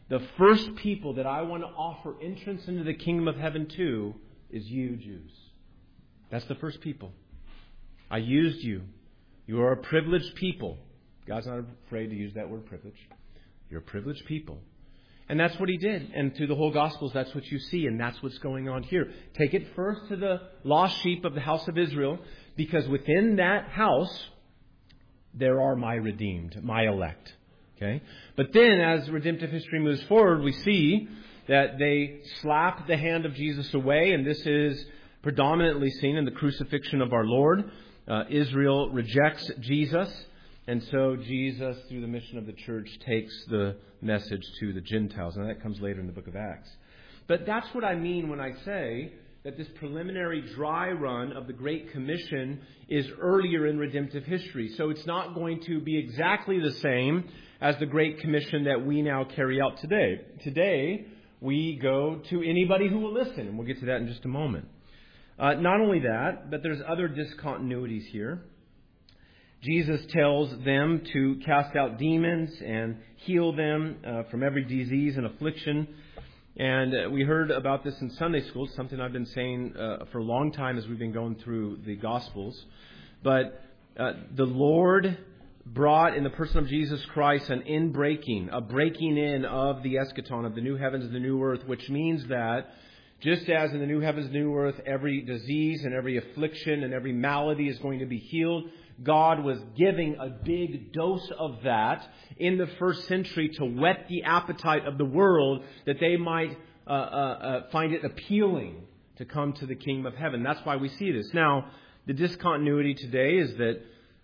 that I want to offer entrance into the kingdom of heaven to is you, Jews. That's the first people. I used you. You are a privileged people. God's not afraid to use that word privilege. You're a privileged people. And that's what He did. And through the whole Gospels, that's what you see. And that's what's going on here. Take it first to the lost sheep of the house of Israel, because within that house, there are my redeemed, my elect. Okay? But then, as redemptive history moves forward, we see that they slap the hand of Jesus away. And this is predominantly seen in the crucifixion of our Lord. Israel rejects Jesus. And so Jesus, through the mission of the church, takes the message to the Gentiles. And that comes later in the book of Acts. But that's what I mean when I say that this preliminary dry run of the Great Commission is earlier in redemptive history. So it's not going to be exactly the same as the Great Commission that we now carry out today. Today, we go to anybody who will listen. And we'll get to that in just a moment. Not only that, but there's other discontinuities here. Jesus tells them to cast out demons and heal them from every disease and affliction. And we heard about this in Sunday school, something I've been saying for a long time as we've been going through the Gospels. But the Lord brought in the person of Jesus Christ an inbreaking, a breaking in of the eschaton, of the new heavens and the new earth, which means that just as in the new heavens and new earth, every disease and every affliction and every malady is going to be healed, God was giving a big dose of that in the first century to whet the appetite of the world, that they might find it appealing to come to the kingdom of heaven. That's why we see this. Now, the discontinuity today is that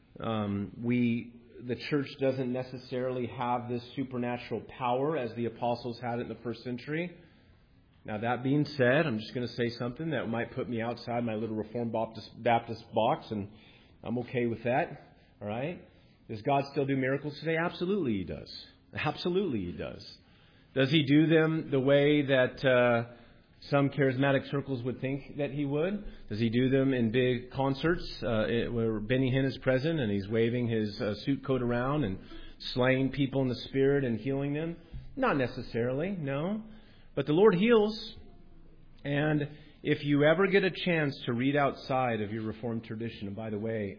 the church doesn't necessarily have this supernatural power as the apostles had it in the first century. Now, that being said, I'm just going to say something that might put me outside my little Reformed Baptist box, and I'm okay with that. All right? Does God still do miracles today? Absolutely He does. Absolutely He does. Does He do them the way that some charismatic circles would think that He would? Does He do them in big concerts where Benny Hinn is present and He's waving his suit coat around and slaying people in the Spirit and healing them? Not necessarily, no. But the Lord heals. And if you ever get a chance to read outside of your Reformed tradition, and by the way,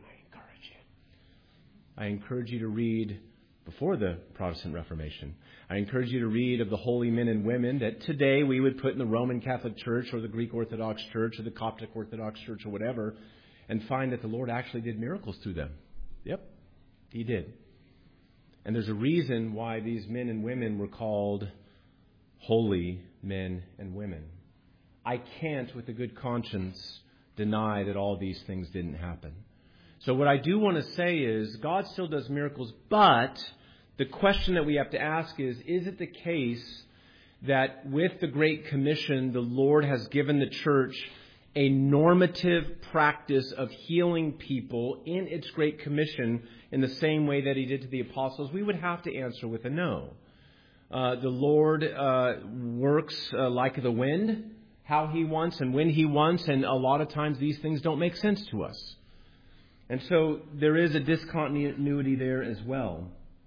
I encourage you to read before the Protestant Reformation. I encourage you to read of the holy men and women that today we would put in the Roman Catholic Church or the Greek Orthodox Church or the Coptic Orthodox Church or whatever, and find that the Lord actually did miracles through them. Yep, He did. And there's a reason why these men and women were called holy men and women. I can't, with a good conscience, deny that all these things didn't happen. So what I do want to say is, God still does miracles, but the question that we have to ask is it the case that with the Great Commission, the Lord has given the church a normative practice of healing people in its Great Commission in the same way that He did to the apostles? We would have to answer with a no. The Lord works like the wind, how He wants and when He wants, and a lot of times these things don't make sense to us. And so there is a discontinuity there as well.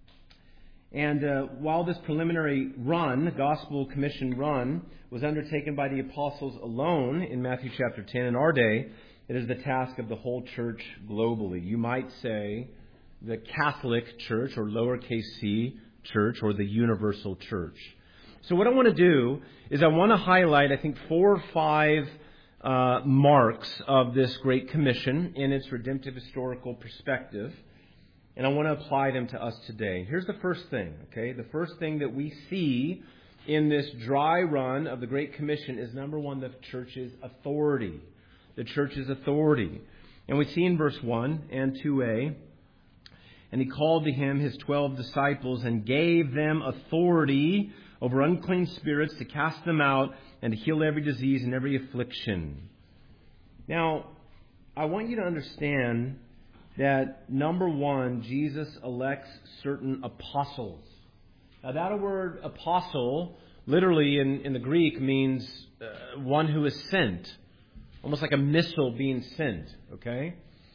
And while this preliminary run, Gospel Commission run, was undertaken by the apostles alone in Matthew chapter 10, in our day, it is the task of the whole church globally. You might say the Catholic Church, or lowercase c church, or the universal church. So what I want to do is I want to highlight, I think, 4 or 5 marks of this Great Commission in its redemptive historical perspective. And I want to apply them to us today. Here's the first thing, okay? The first thing that we see in this dry run of the Great Commission is, number 1, the church's authority. The church's authority. And we see in verse 1 and 2a, and He called to Him His 12 disciples and gave them authority over unclean spirits to cast them out and to heal every disease and every affliction. Now, I want you to understand that, number 1, Jesus elects certain apostles. Now, that word apostle, literally in the Greek, means one who is sent. Almost like a missile being sent, okay?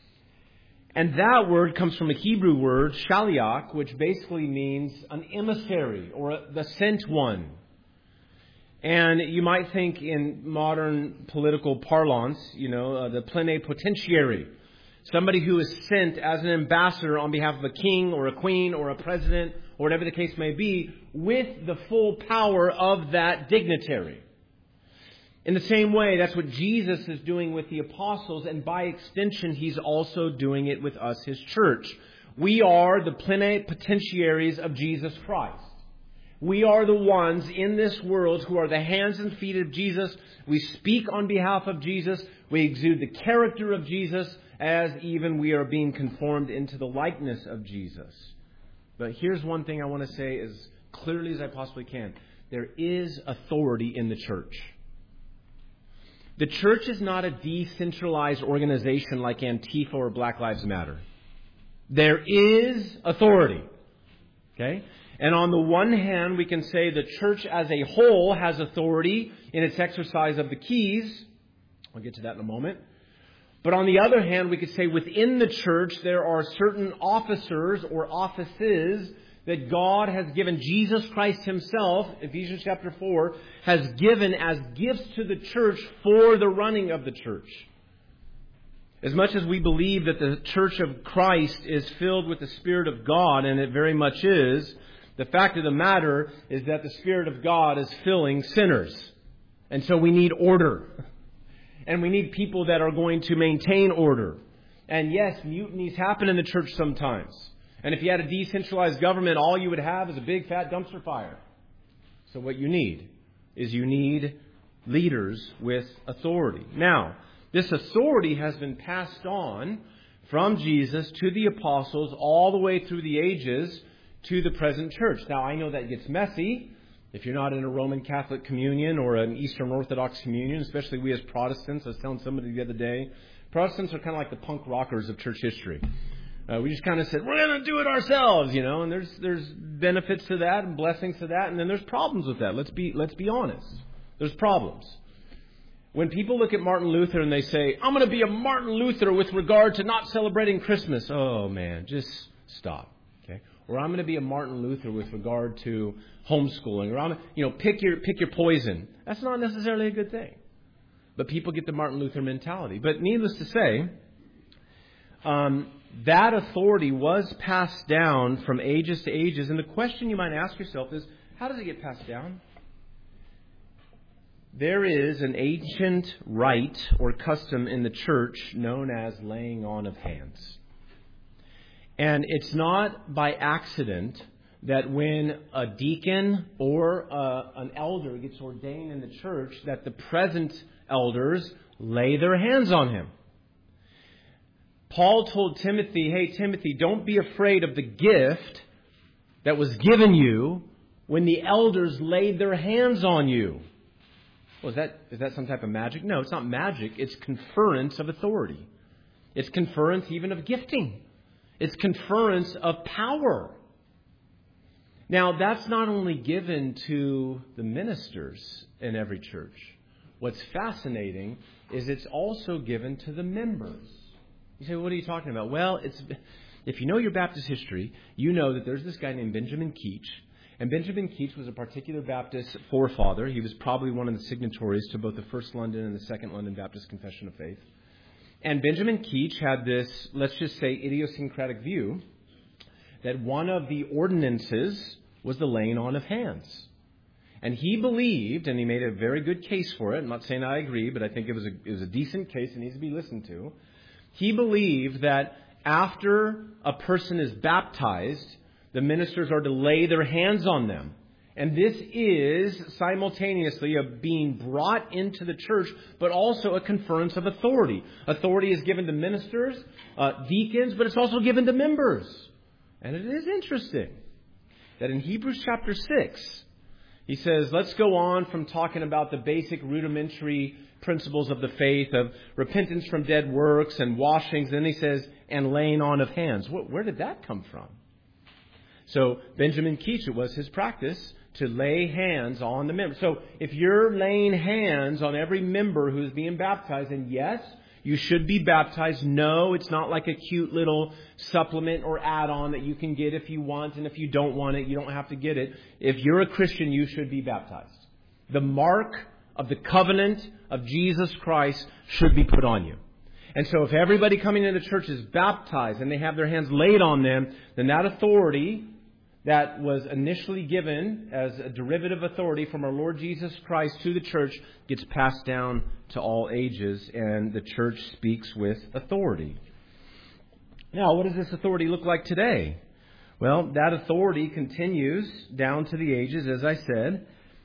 And that word comes from a Hebrew word, shaliach, which basically means an emissary or the sent one. And you might think in modern political parlance, the plenipotentiary. Somebody who is sent as an ambassador on behalf of a king or a queen or a president or whatever the case may be, with the full power of that dignitary. In the same way, that's what Jesus is doing with the apostles, and by extension, He's also doing it with us, His church. We are the plenipotentiaries of Jesus Christ. We are the ones in this world who are the hands and feet of Jesus. We speak on behalf of Jesus. We exude the character of Jesus, as even we are being conformed into the likeness of Jesus. But here's one thing I want to say as clearly as I possibly can. There is authority in the church. The church is not a decentralized organization like Antifa or Black Lives Matter. There is authority. Okay? And on the one hand, we can say the church as a whole has authority in its exercise of the keys. I'll get to that in a moment. But on the other hand, we could say within the church, there are certain officers or offices that God has given. Jesus Christ Himself, Ephesians chapter 4, has given as gifts to the church for the running of the church. As much as we believe that the Church of Christ is filled with the Spirit of God, and it very much is, the fact of the matter is that the Spirit of God is filling sinners. And so we need order. And we need people that are going to maintain order. And yes, mutinies happen in the church sometimes. And if you had a decentralized government, all you would have is a big fat dumpster fire. So what you need is leaders with authority. Now, this authority has been passed on from Jesus to the apostles all the way through the ages to the present church. Now, I know that gets messy if you're not in a Roman Catholic communion or an Eastern Orthodox communion, especially we as Protestants. I was telling somebody the other day, Protestants are kind of like the punk rockers of church history. We just kind of said, we're going to do it ourselves, and there's benefits to that and blessings to that, and then there's problems with that. Let's be honest. There's problems. When people look at Martin Luther and they say, I'm going to be a Martin Luther with regard to not celebrating Christmas. Oh, man, just stop. Okay? Or I'm going to be a Martin Luther with regard to homeschooling. Or pick your poison. That's not necessarily a good thing. But people get the Martin Luther mentality. But needless to say, that authority was passed down from ages to ages. And the question you might ask yourself is, how does it get passed down? There is an ancient rite or custom in the church known as laying on of hands. And it's not by accident that when a deacon or an elder gets ordained in the church, that the present elders lay their hands on him. Paul told Timothy, hey, Timothy, don't be afraid of the gift that was given you when the elders laid their hands on you. Well, is that some type of magic? No, it's not magic. It's conference of authority. It's conference even of gifting. It's conference of power. Now, that's not only given to the ministers in every church. What's fascinating is it's also given to the members. You say, what are you talking about? Well, if you know your Baptist history, you know that there's this guy named Benjamin Keach. And Benjamin Keach was a particular Baptist forefather. He was probably one of the signatories to both the First London and the Second London Baptist Confession of Faith. And Benjamin Keach had this, let's just say, idiosyncratic view that one of the ordinances was the laying on of hands. And he believed, and he made a very good case for it. I'm not saying I agree, but I think it was a decent case. It needs to be listened to. He believed that after a person is baptized, the ministers are to lay their hands on them. And this is simultaneously a being brought into the church, but also a conference of authority. Authority is given to ministers, deacons, but it's also given to members. And it is interesting that in Hebrews chapter 6, he says, let's go on from talking about the basic rudimentary principles of the faith of repentance from dead works and washings. Then he says, and laying on of hands. Where did that come from? So Benjamin Keach, it was his practice to lay hands on the members. So if you're laying hands on every member who's being baptized, and yes, you should be baptized. No, it's not like a cute little supplement or add-on that you can get if you want, and if you don't want it, you don't have to get it. If you're a Christian, you should be baptized. The mark of the covenant of Jesus Christ should be put on you. And so if everybody coming into the church is baptized and they have their hands laid on them, then that authority that was initially given as a derivative authority from our Lord Jesus Christ to the church gets passed down to all ages, and the church speaks with authority. Now, what does this authority look like today? Well, that authority continues down to the ages, as I said.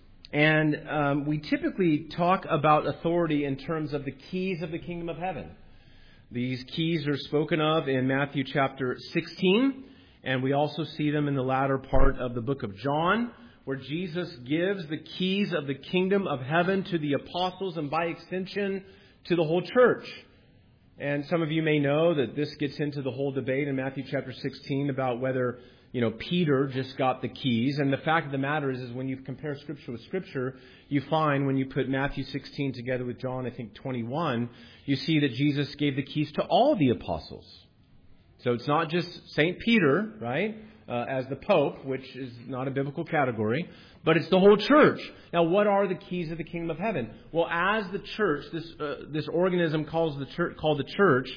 And we typically talk about authority in terms of the keys of the kingdom of heaven. These keys are spoken of in Matthew chapter 16, and we also see them in the latter part of the book of John, where Jesus gives the keys of the kingdom of heaven to the apostles and by extension to the whole church. And some of you may know that this gets into the whole debate in Matthew chapter 16 about whether Peter just got the keys. And the fact of the matter is when you compare Scripture with Scripture, you find when you put Matthew 16 together with John, I think 21, you see that Jesus gave the keys to all the apostles. So it's not just St. Peter, right? as the Pope, which is not a biblical category, but it's the whole church. Now, what are the keys of the kingdom of heaven? Well, as the church, this organism called the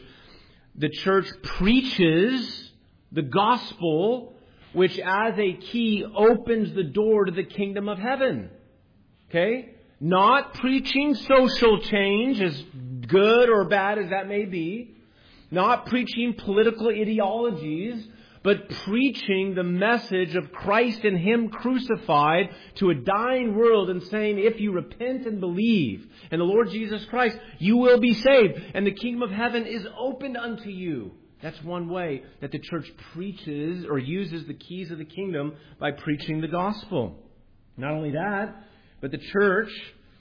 church preaches the gospel, which as a key opens the door to the kingdom of heaven. Okay? Not preaching social change, as good or bad as that may be. Not preaching political ideologies, but preaching the message of Christ and Him crucified to a dying world and saying, if you repent and believe in the Lord Jesus Christ, you will be saved. And the kingdom of heaven is opened unto you. That's one way that the church preaches or uses the keys of the kingdom, by preaching the gospel. Not only that, but the church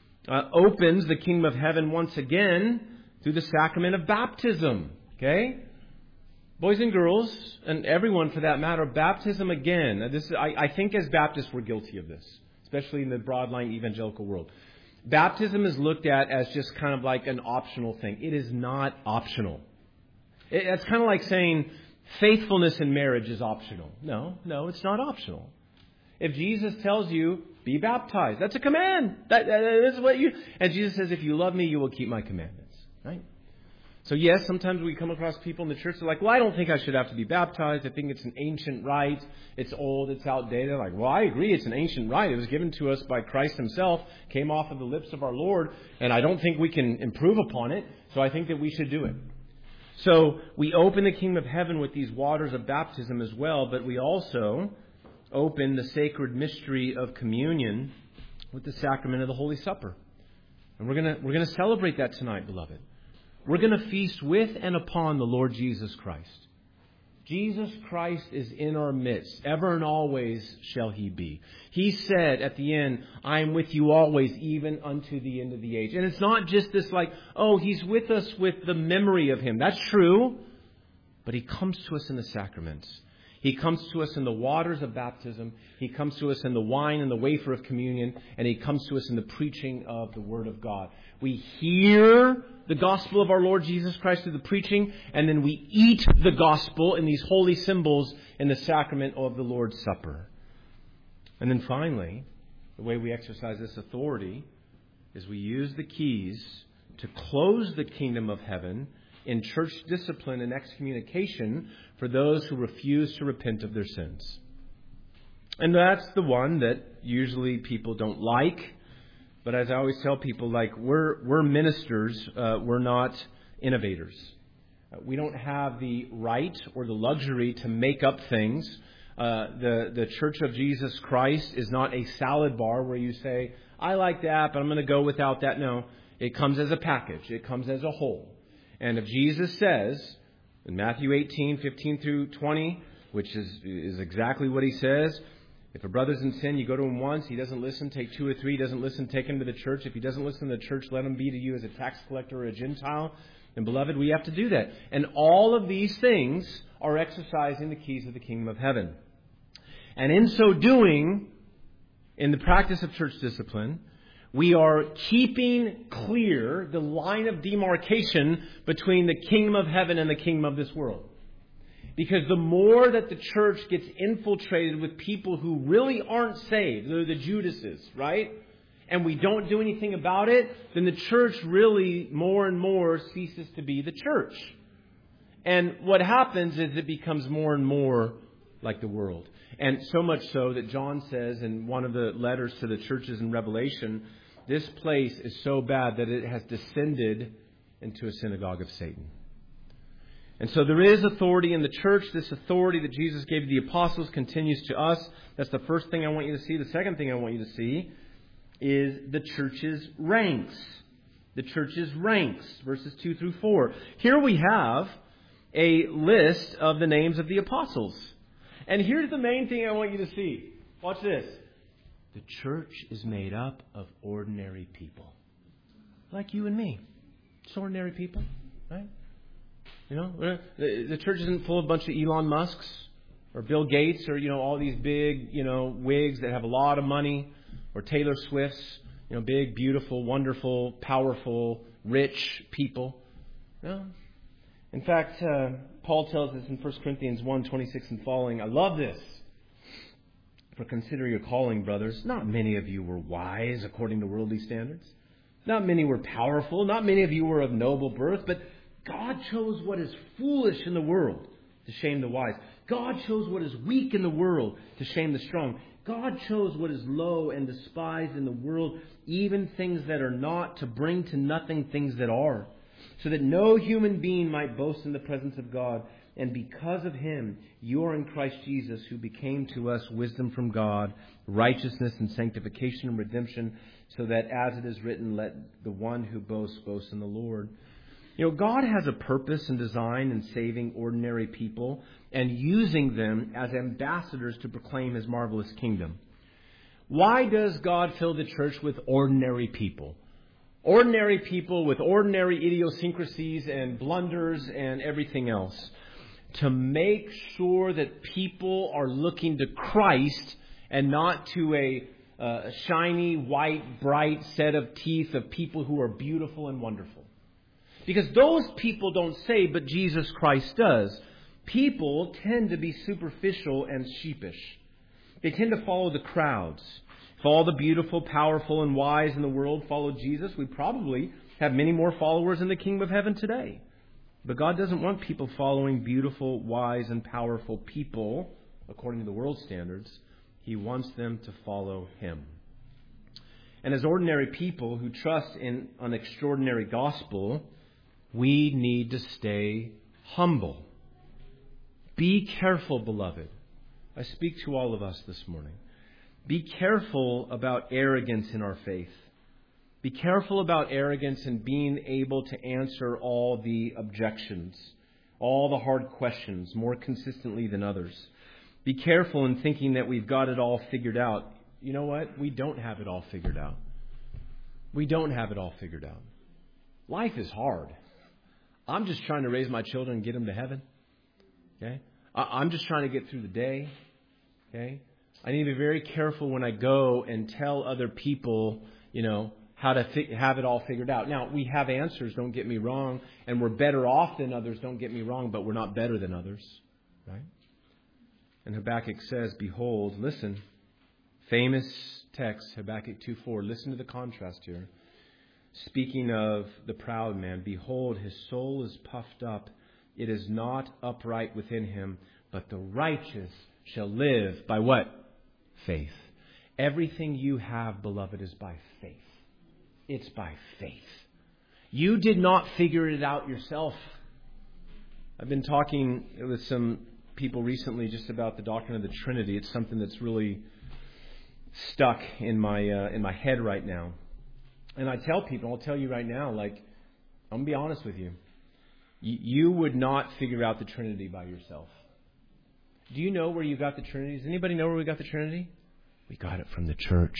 opens the kingdom of heaven once again through the sacrament of baptism. Okay? Boys and girls, and everyone for that matter, baptism again. I think as Baptists we're guilty of this, especially in the broadline evangelical world. Baptism is looked at as just kind of like an optional thing. It is not optional. It's kind of like saying faithfulness in marriage is optional. No, it's not optional. If Jesus tells you, be baptized, that's a command. That is what you... And Jesus says, if you love me, you will keep my commandments. Right? So yes, sometimes we come across people in the church that are like, well, I don't think I should have to be baptized. I think it's an ancient rite. It's old. It's outdated. Like, well, I agree. It's an ancient rite. It was given to us by Christ Himself, came off of the lips of our Lord, and I don't think we can improve upon it. So I think that we should do it. So we open the kingdom of heaven with these waters of baptism as well, but we also open the sacred mystery of communion with the sacrament of the Holy Supper. And we're going to celebrate that tonight, beloved. We're going to feast with and upon the Lord Jesus Christ. Jesus Christ is in our midst. Ever and always shall He be. He said at the end, I am with you always, even unto the end of the age. And it's not just this like, oh, He's with us with the memory of Him. That's true. But He comes to us in the sacraments. He comes to us in the waters of baptism. He comes to us in the wine and the wafer of communion. And He comes to us in the preaching of the Word of God. We hear the gospel of our Lord Jesus Christ through the preaching, and then we eat the gospel in these holy symbols in the sacrament of the Lord's Supper. And then finally, the way we exercise this authority is we use the keys to close the kingdom of heaven in church discipline and excommunication for those who refuse to repent of their sins. And that's the one that usually people don't like. But as I always tell people, like, we're ministers, we're not innovators. We don't have the right or the luxury to make up things. The Church of Jesus Christ is not a salad bar where you say, I like that, but I'm going to go without that. No, it comes as a package. It comes as a whole. And if Jesus says in Matthew 18:15 through 20, which is exactly what He says, if a brother's in sin, you go to him once. He doesn't listen, take two or three. He doesn't listen, take him to the church. If he doesn't listen to the church, let him be to you as a tax collector or a Gentile. And beloved, we have to do that. And all of these things are exercising the keys of the kingdom of heaven. And in so doing, in the practice of church discipline, we are keeping clear the line of demarcation between the kingdom of heaven and the kingdom of this world. Because the more that the church gets infiltrated with people who really aren't saved, they're the Judases, right? And we don't do anything about it, then the church really more and more ceases to be the church. And what happens is it becomes more and more like the world. And so much so that John says in one of the letters to the churches in Revelation, this place is so bad that it has descended into a synagogue of Satan. And so there is authority in the church. This authority that Jesus gave to the apostles continues to us. That's the first thing I want you to see. The second thing I want you to see is the church's ranks. The church's ranks, verses 2 through 4. Here we have a list of the names of the apostles. And here's the main thing I want you to see. Watch this. The church is made up of ordinary people. Like you and me. It's ordinary people, right? You know, the church isn't full of a bunch of Elon Musks or Bill Gates or, all these big, wigs that have a lot of money, or Taylor Swifts, big, beautiful, wonderful, powerful, rich people. No. In fact, Paul tells us in 1 Corinthians 1:26 and following, I love this. For consider your calling, brothers. Not many of you were wise according to worldly standards. Not many were powerful. Not many of you were of noble birth. But God chose what is foolish in the world to shame the wise. God chose what is weak in the world to shame the strong. God chose what is low and despised in the world, even things that are not, to bring to nothing things that are, so that no human being might boast in the presence of God. And because of Him, you are in Christ Jesus, who became to us wisdom from God, righteousness and sanctification and redemption, so that, as it is written, let the one who boasts boast in the Lord. You know, God has a purpose and design in saving ordinary people and using them as ambassadors to proclaim His marvelous kingdom. Why does God fill the church with ordinary people? Ordinary people with ordinary idiosyncrasies and blunders and everything else. To make sure that people are looking to Christ and not to a shiny, white, bright set of teeth of people who are beautiful and wonderful. Because those people don't say, but Jesus Christ does. People tend to be superficial and sheepish. They tend to follow the crowds. If all the beautiful, powerful, and wise in the world followed Jesus, we probably have many more followers in the kingdom of heaven today. But God doesn't want people following beautiful, wise, and powerful people according to the world's standards. He wants them to follow Him. And as ordinary people who trust in an extraordinary gospel, we need to stay humble. Be careful, beloved. I speak to all of us this morning. Be careful about arrogance in our faith. Be careful about arrogance and being able to answer all the objections, all the hard questions more consistently than others. Be careful in thinking that we've got it all figured out. You know what? We don't have it all figured out. We don't have it all figured out. Life is hard. I'm just trying to raise my children and get them to heaven. Okay? I'm just trying to get through the day. Okay? I need to be very careful when I go and tell other people, how to have it all figured out. Now, we have answers, don't get me wrong, and we're better off than others, don't get me wrong, but we're not better than others, right? And Habakkuk says, behold, listen, famous text, Habakkuk 2:4, listen to the contrast here. Speaking of the proud man, behold, his soul is puffed up, it is not upright within him, but the righteous shall live by what? Faith. Everything you have, beloved, is by faith. It's by faith. You did not figure it out yourself. I've been talking with some people recently just about the doctrine of the Trinity. It's something that's really stuck in my head right now. And I tell people, I'll tell you right now, I'm going to be honest with you. You would not figure out the Trinity by yourself. Do you know where you got the Trinity? Does anybody know where we got the Trinity? We got it from the church.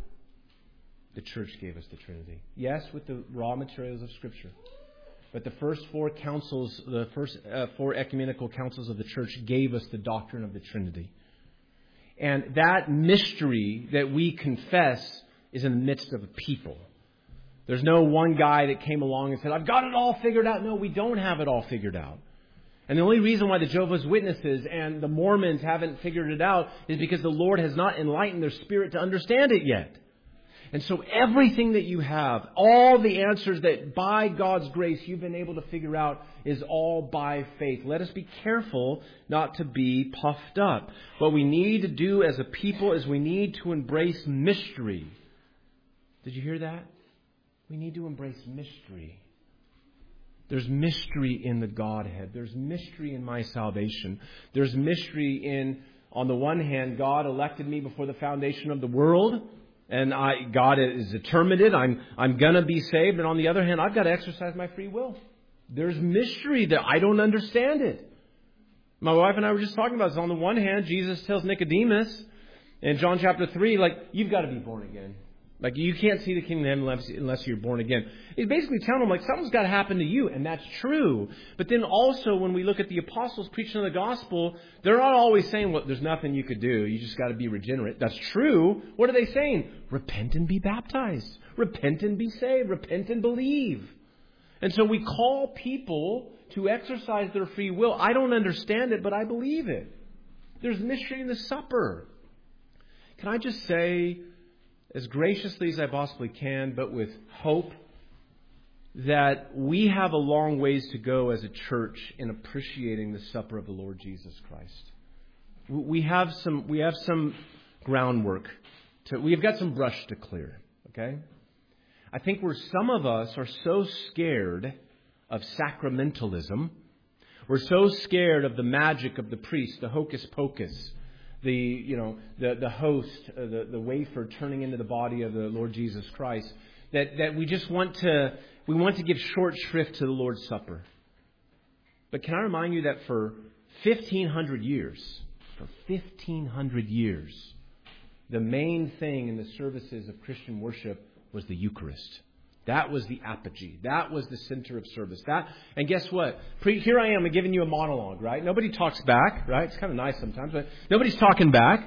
The church gave us the Trinity. Yes, with the raw materials of Scripture. But the first four councils, the first four ecumenical councils of the church gave us the doctrine of the Trinity. And that mystery that we confess is in the midst of a people. There's no one guy that came along and said, I've got it all figured out. No, we don't have it all figured out. And the only reason why the Jehovah's Witnesses and the Mormons haven't figured it out is because the Lord has not enlightened their spirit to understand it yet. And so everything that you have, all the answers that by God's grace you've been able to figure out is all by faith. Let us be careful not to be puffed up. What we need to do as a people is we need to embrace mystery. Did you hear that? We need to embrace mystery. There's mystery in the Godhead. There's mystery in my salvation. There's mystery in, on the one hand, God elected me before the foundation of the world. And God is determined. I'm going to be saved. And on the other hand, I've got to exercise my free will. There's mystery that I don't understand it. My wife and I were just talking about this. On the one hand, Jesus tells Nicodemus in John chapter 3, you've got to be born again. You can't see the kingdom of heaven unless you're born again. He's basically telling them, something's got to happen to you. And that's true. But then also, when we look at the apostles preaching the gospel, they're not always saying, well, there's nothing you could do. You just got to be regenerate. That's true. What are they saying? Repent and be baptized. Repent and be saved. Repent and believe. And so we call people to exercise their free will. I don't understand it, but I believe it. There's mystery in the supper. Can I just say, as graciously as I possibly can, but with hope, that we have a long ways to go as a church in appreciating the supper of the Lord Jesus Christ. We have some groundwork we've got some brush to clear. Okay? I think some of us are so scared of sacramentalism. We're so scared of the magic of the priest, the hocus pocus, the host, the wafer turning into the body of the Lord Jesus Christ, that we just want to give short shrift to the Lord's Supper. But can I remind you that for 1,500 years, the main thing in the services of Christian worship was the Eucharist. That was the apogee. That was the center of service. And guess what? Here I am giving you a monologue, right? Nobody talks back, right? It's kind of nice sometimes, but nobody's talking back.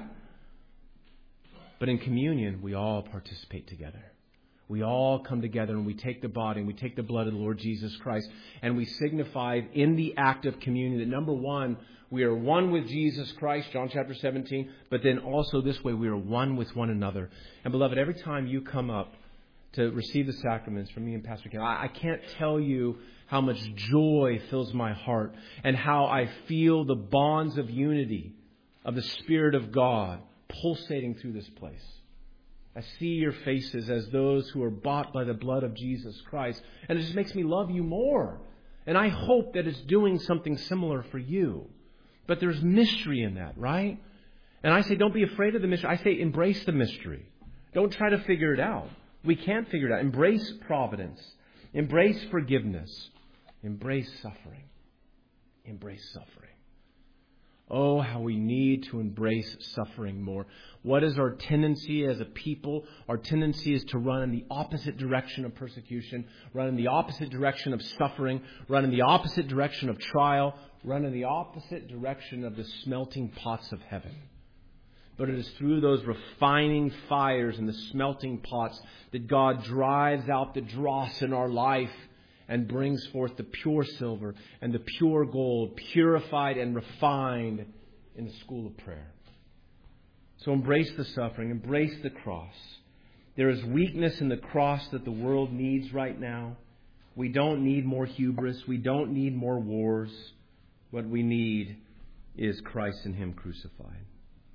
But in communion, we all participate together. We all come together and we take the body and we take the blood of the Lord Jesus Christ, and we signify in the act of communion that, number one, we are one with Jesus Christ, John chapter 17, but then also this way we are one with one another. And beloved, every time you come up to receive the sacraments from me and Pastor Ken, I can't tell you how much joy fills my heart and how I feel the bonds of unity of the Spirit of God pulsating through this place. I see your faces as those who are bought by the blood of Jesus Christ, and it just makes me love you more. And I hope that it's doing something similar for you. But there's mystery in that, right? And I say, don't be afraid of the mystery. I say, embrace the mystery. Don't try to figure it out. We can't figure it out. Embrace providence. Embrace forgiveness. Embrace suffering. Embrace suffering. Oh, how we need to embrace suffering more. What is our tendency as a people? Our tendency is to run in the opposite direction of persecution, run in the opposite direction of suffering, run in the opposite direction of trial, run in the opposite direction of the smelting pots of heaven. But it is through those refining fires and the smelting pots that God drives out the dross in our life and brings forth the pure silver and the pure gold, purified and refined in the school of prayer. So embrace the suffering, embrace the cross. There is weakness in the cross that the world needs right now. We don't need more hubris. We don't need more wars. What we need is Christ and Him crucified.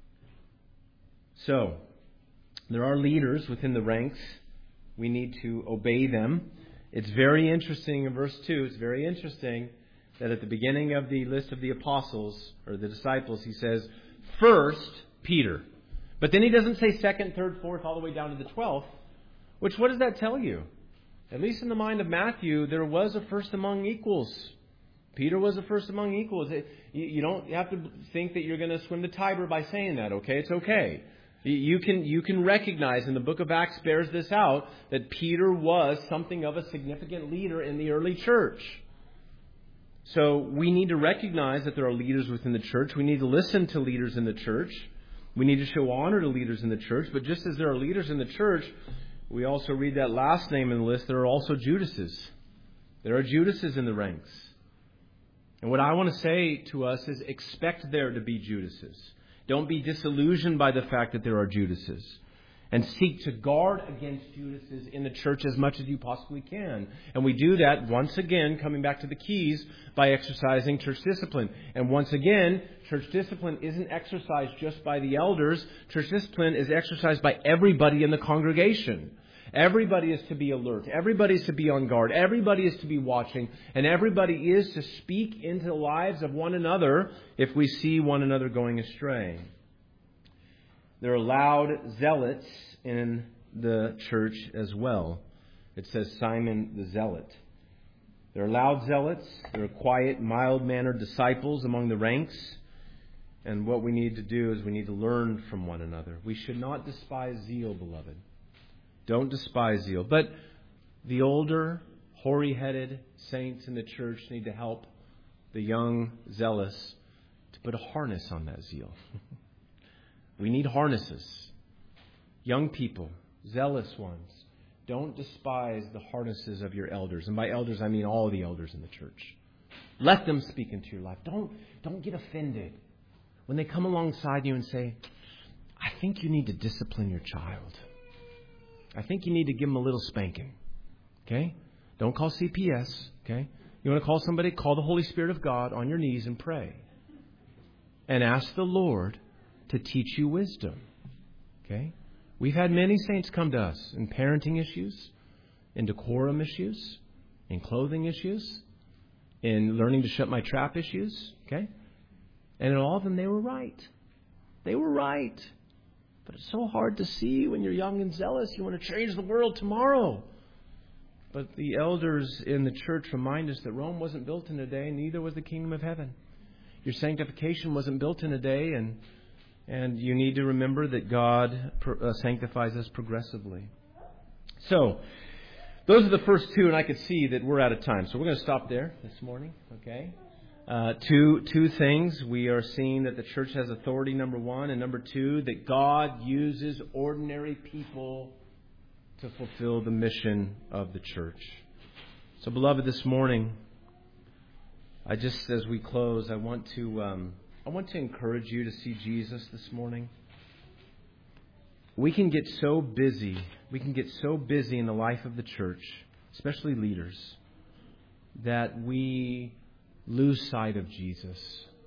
So, there are leaders within the ranks. We need to obey them. It's very interesting in verse 2, it's very interesting that at the beginning of the list of the apostles, or the disciples, he says, first, Peter. But then he doesn't say second, third, fourth, all the way down to the 12th. What does that tell you? At least in the mind of Matthew, there was a first among equals. Peter was a first among equals. You don't have to think that you're going to swim the Tiber by saying that, okay? It's okay. You can recognize, and the book of Acts bears this out, that Peter was something of a significant leader in the early church. So we need to recognize that there are leaders within the church. We need to listen to leaders in the church. We need to show honor to leaders in the church. But just as there are leaders in the church, we also read that last name in the list, there are also Judases. There are Judases in the ranks. And what I want to say to us is expect there to be Judases. Don't be disillusioned by the fact that there are Judases. And seek to guard against Judases in the church as much as you possibly can. And we do that, once again, coming back to the keys, by exercising church discipline. And once again, church discipline isn't exercised just by the elders. Church discipline is exercised by everybody in the congregation. Everybody is to be alert. Everybody is to be on guard. Everybody is to be watching. And everybody is to speak into the lives of one another if we see one another going astray. There are loud zealots in the church as well. It says Simon the Zealot. There are loud zealots. There are quiet, mild-mannered disciples among the ranks. And what we need to do is we need to learn from one another. We should not despise zeal, beloved. Don't despise zeal. But the older, hoary-headed saints in the church need to help the young zealous to put a harness on that zeal. We need harnesses. Young people, zealous ones, don't despise the harnesses of your elders. And by elders, I mean all the elders in the church. Let them speak into your life. Don't get offended when they come alongside you and say, I think you need to discipline your child. I think you need to give them a little spanking. Okay? Don't call CPS. Okay? You want to call somebody? Call the Holy Spirit of God on your knees and pray. And ask the Lord to teach you wisdom. Okay? We've had many saints come to us in parenting issues, in decorum issues, in clothing issues, in learning to shut my trap issues. Okay? And in all of them, they were right. They were right. But it's so hard to see when you're young and zealous. You want to change the world tomorrow. But the elders in the church remind us that Rome wasn't built in a day, neither was the kingdom of heaven. Your sanctification wasn't built in a day, and you need to remember that God sanctifies us progressively. So, those are the first two, and I could see that we're out of time. So we're going to stop there this morning, okay? Two things. We are seeing that the church has authority, number one, and number two, that God uses ordinary people to fulfill the mission of the church. So, beloved, this morning, as we close, I want to encourage you to see Jesus this morning. We can get so busy. We can get so busy in the life of the church, especially leaders, that we lose sight of Jesus.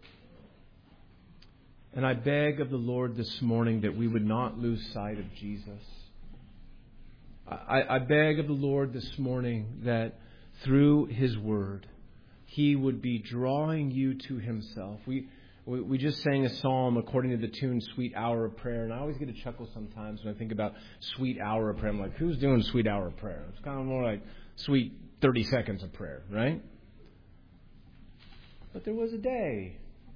And I beg of the Lord this morning that we would not lose sight of Jesus. I beg of the Lord this morning that through His Word, He would be drawing you to Himself. We just sang a psalm according to the tune Sweet Hour of Prayer. And I always get a chuckle sometimes when I think about Sweet Hour of Prayer. I'm like, who's doing Sweet Hour of Prayer? It's kind of more like sweet 30 seconds of prayer, right? But there was a day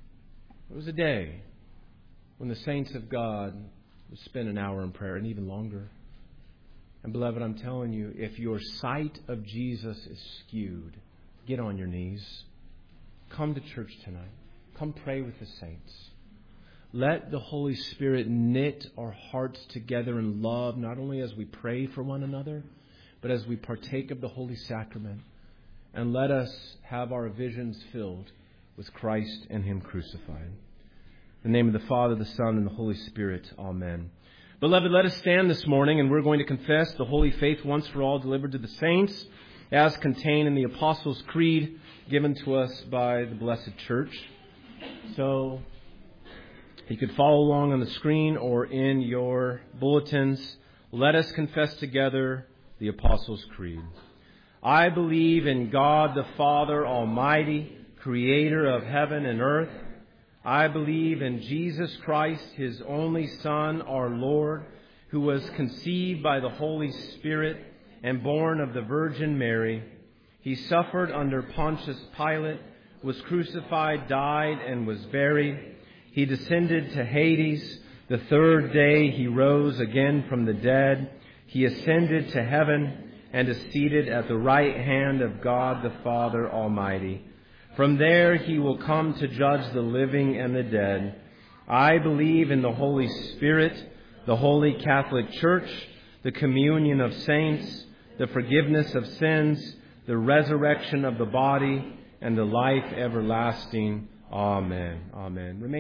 when the saints of God would spend an hour in prayer and even longer. And beloved, I'm telling you, if your sight of Jesus is skewed, get on your knees. Come to church tonight. Come pray with the saints. Let the Holy Spirit knit our hearts together in love, not only as we pray for one another, but as we partake of the Holy Sacrament. And let us have our visions filled with Christ and Him crucified. In the name of the Father, the Son, and the Holy Spirit. Amen. Beloved, let us stand this morning, and we're going to confess the holy faith once for all delivered to the saints, as contained in the Apostles' Creed given to us by the Blessed Church. So, you could follow along on the screen or in your bulletins. Let us confess together the Apostles' Creed. I believe in God the Father Almighty, Creator of heaven and earth. I believe in Jesus Christ, His only Son, our Lord, who was conceived by the Holy Spirit and born of the Virgin Mary. He suffered under Pontius Pilate, was crucified, died, and was buried. He descended to Hades. The third day He rose again from the dead. He ascended to heaven and is seated at the right hand of God the Father Almighty. From there He will come to judge the living and the dead. I believe in the Holy Spirit, the Holy Catholic Church, the communion of saints, the forgiveness of sins, the resurrection of the body, and the life everlasting. Amen. Amen.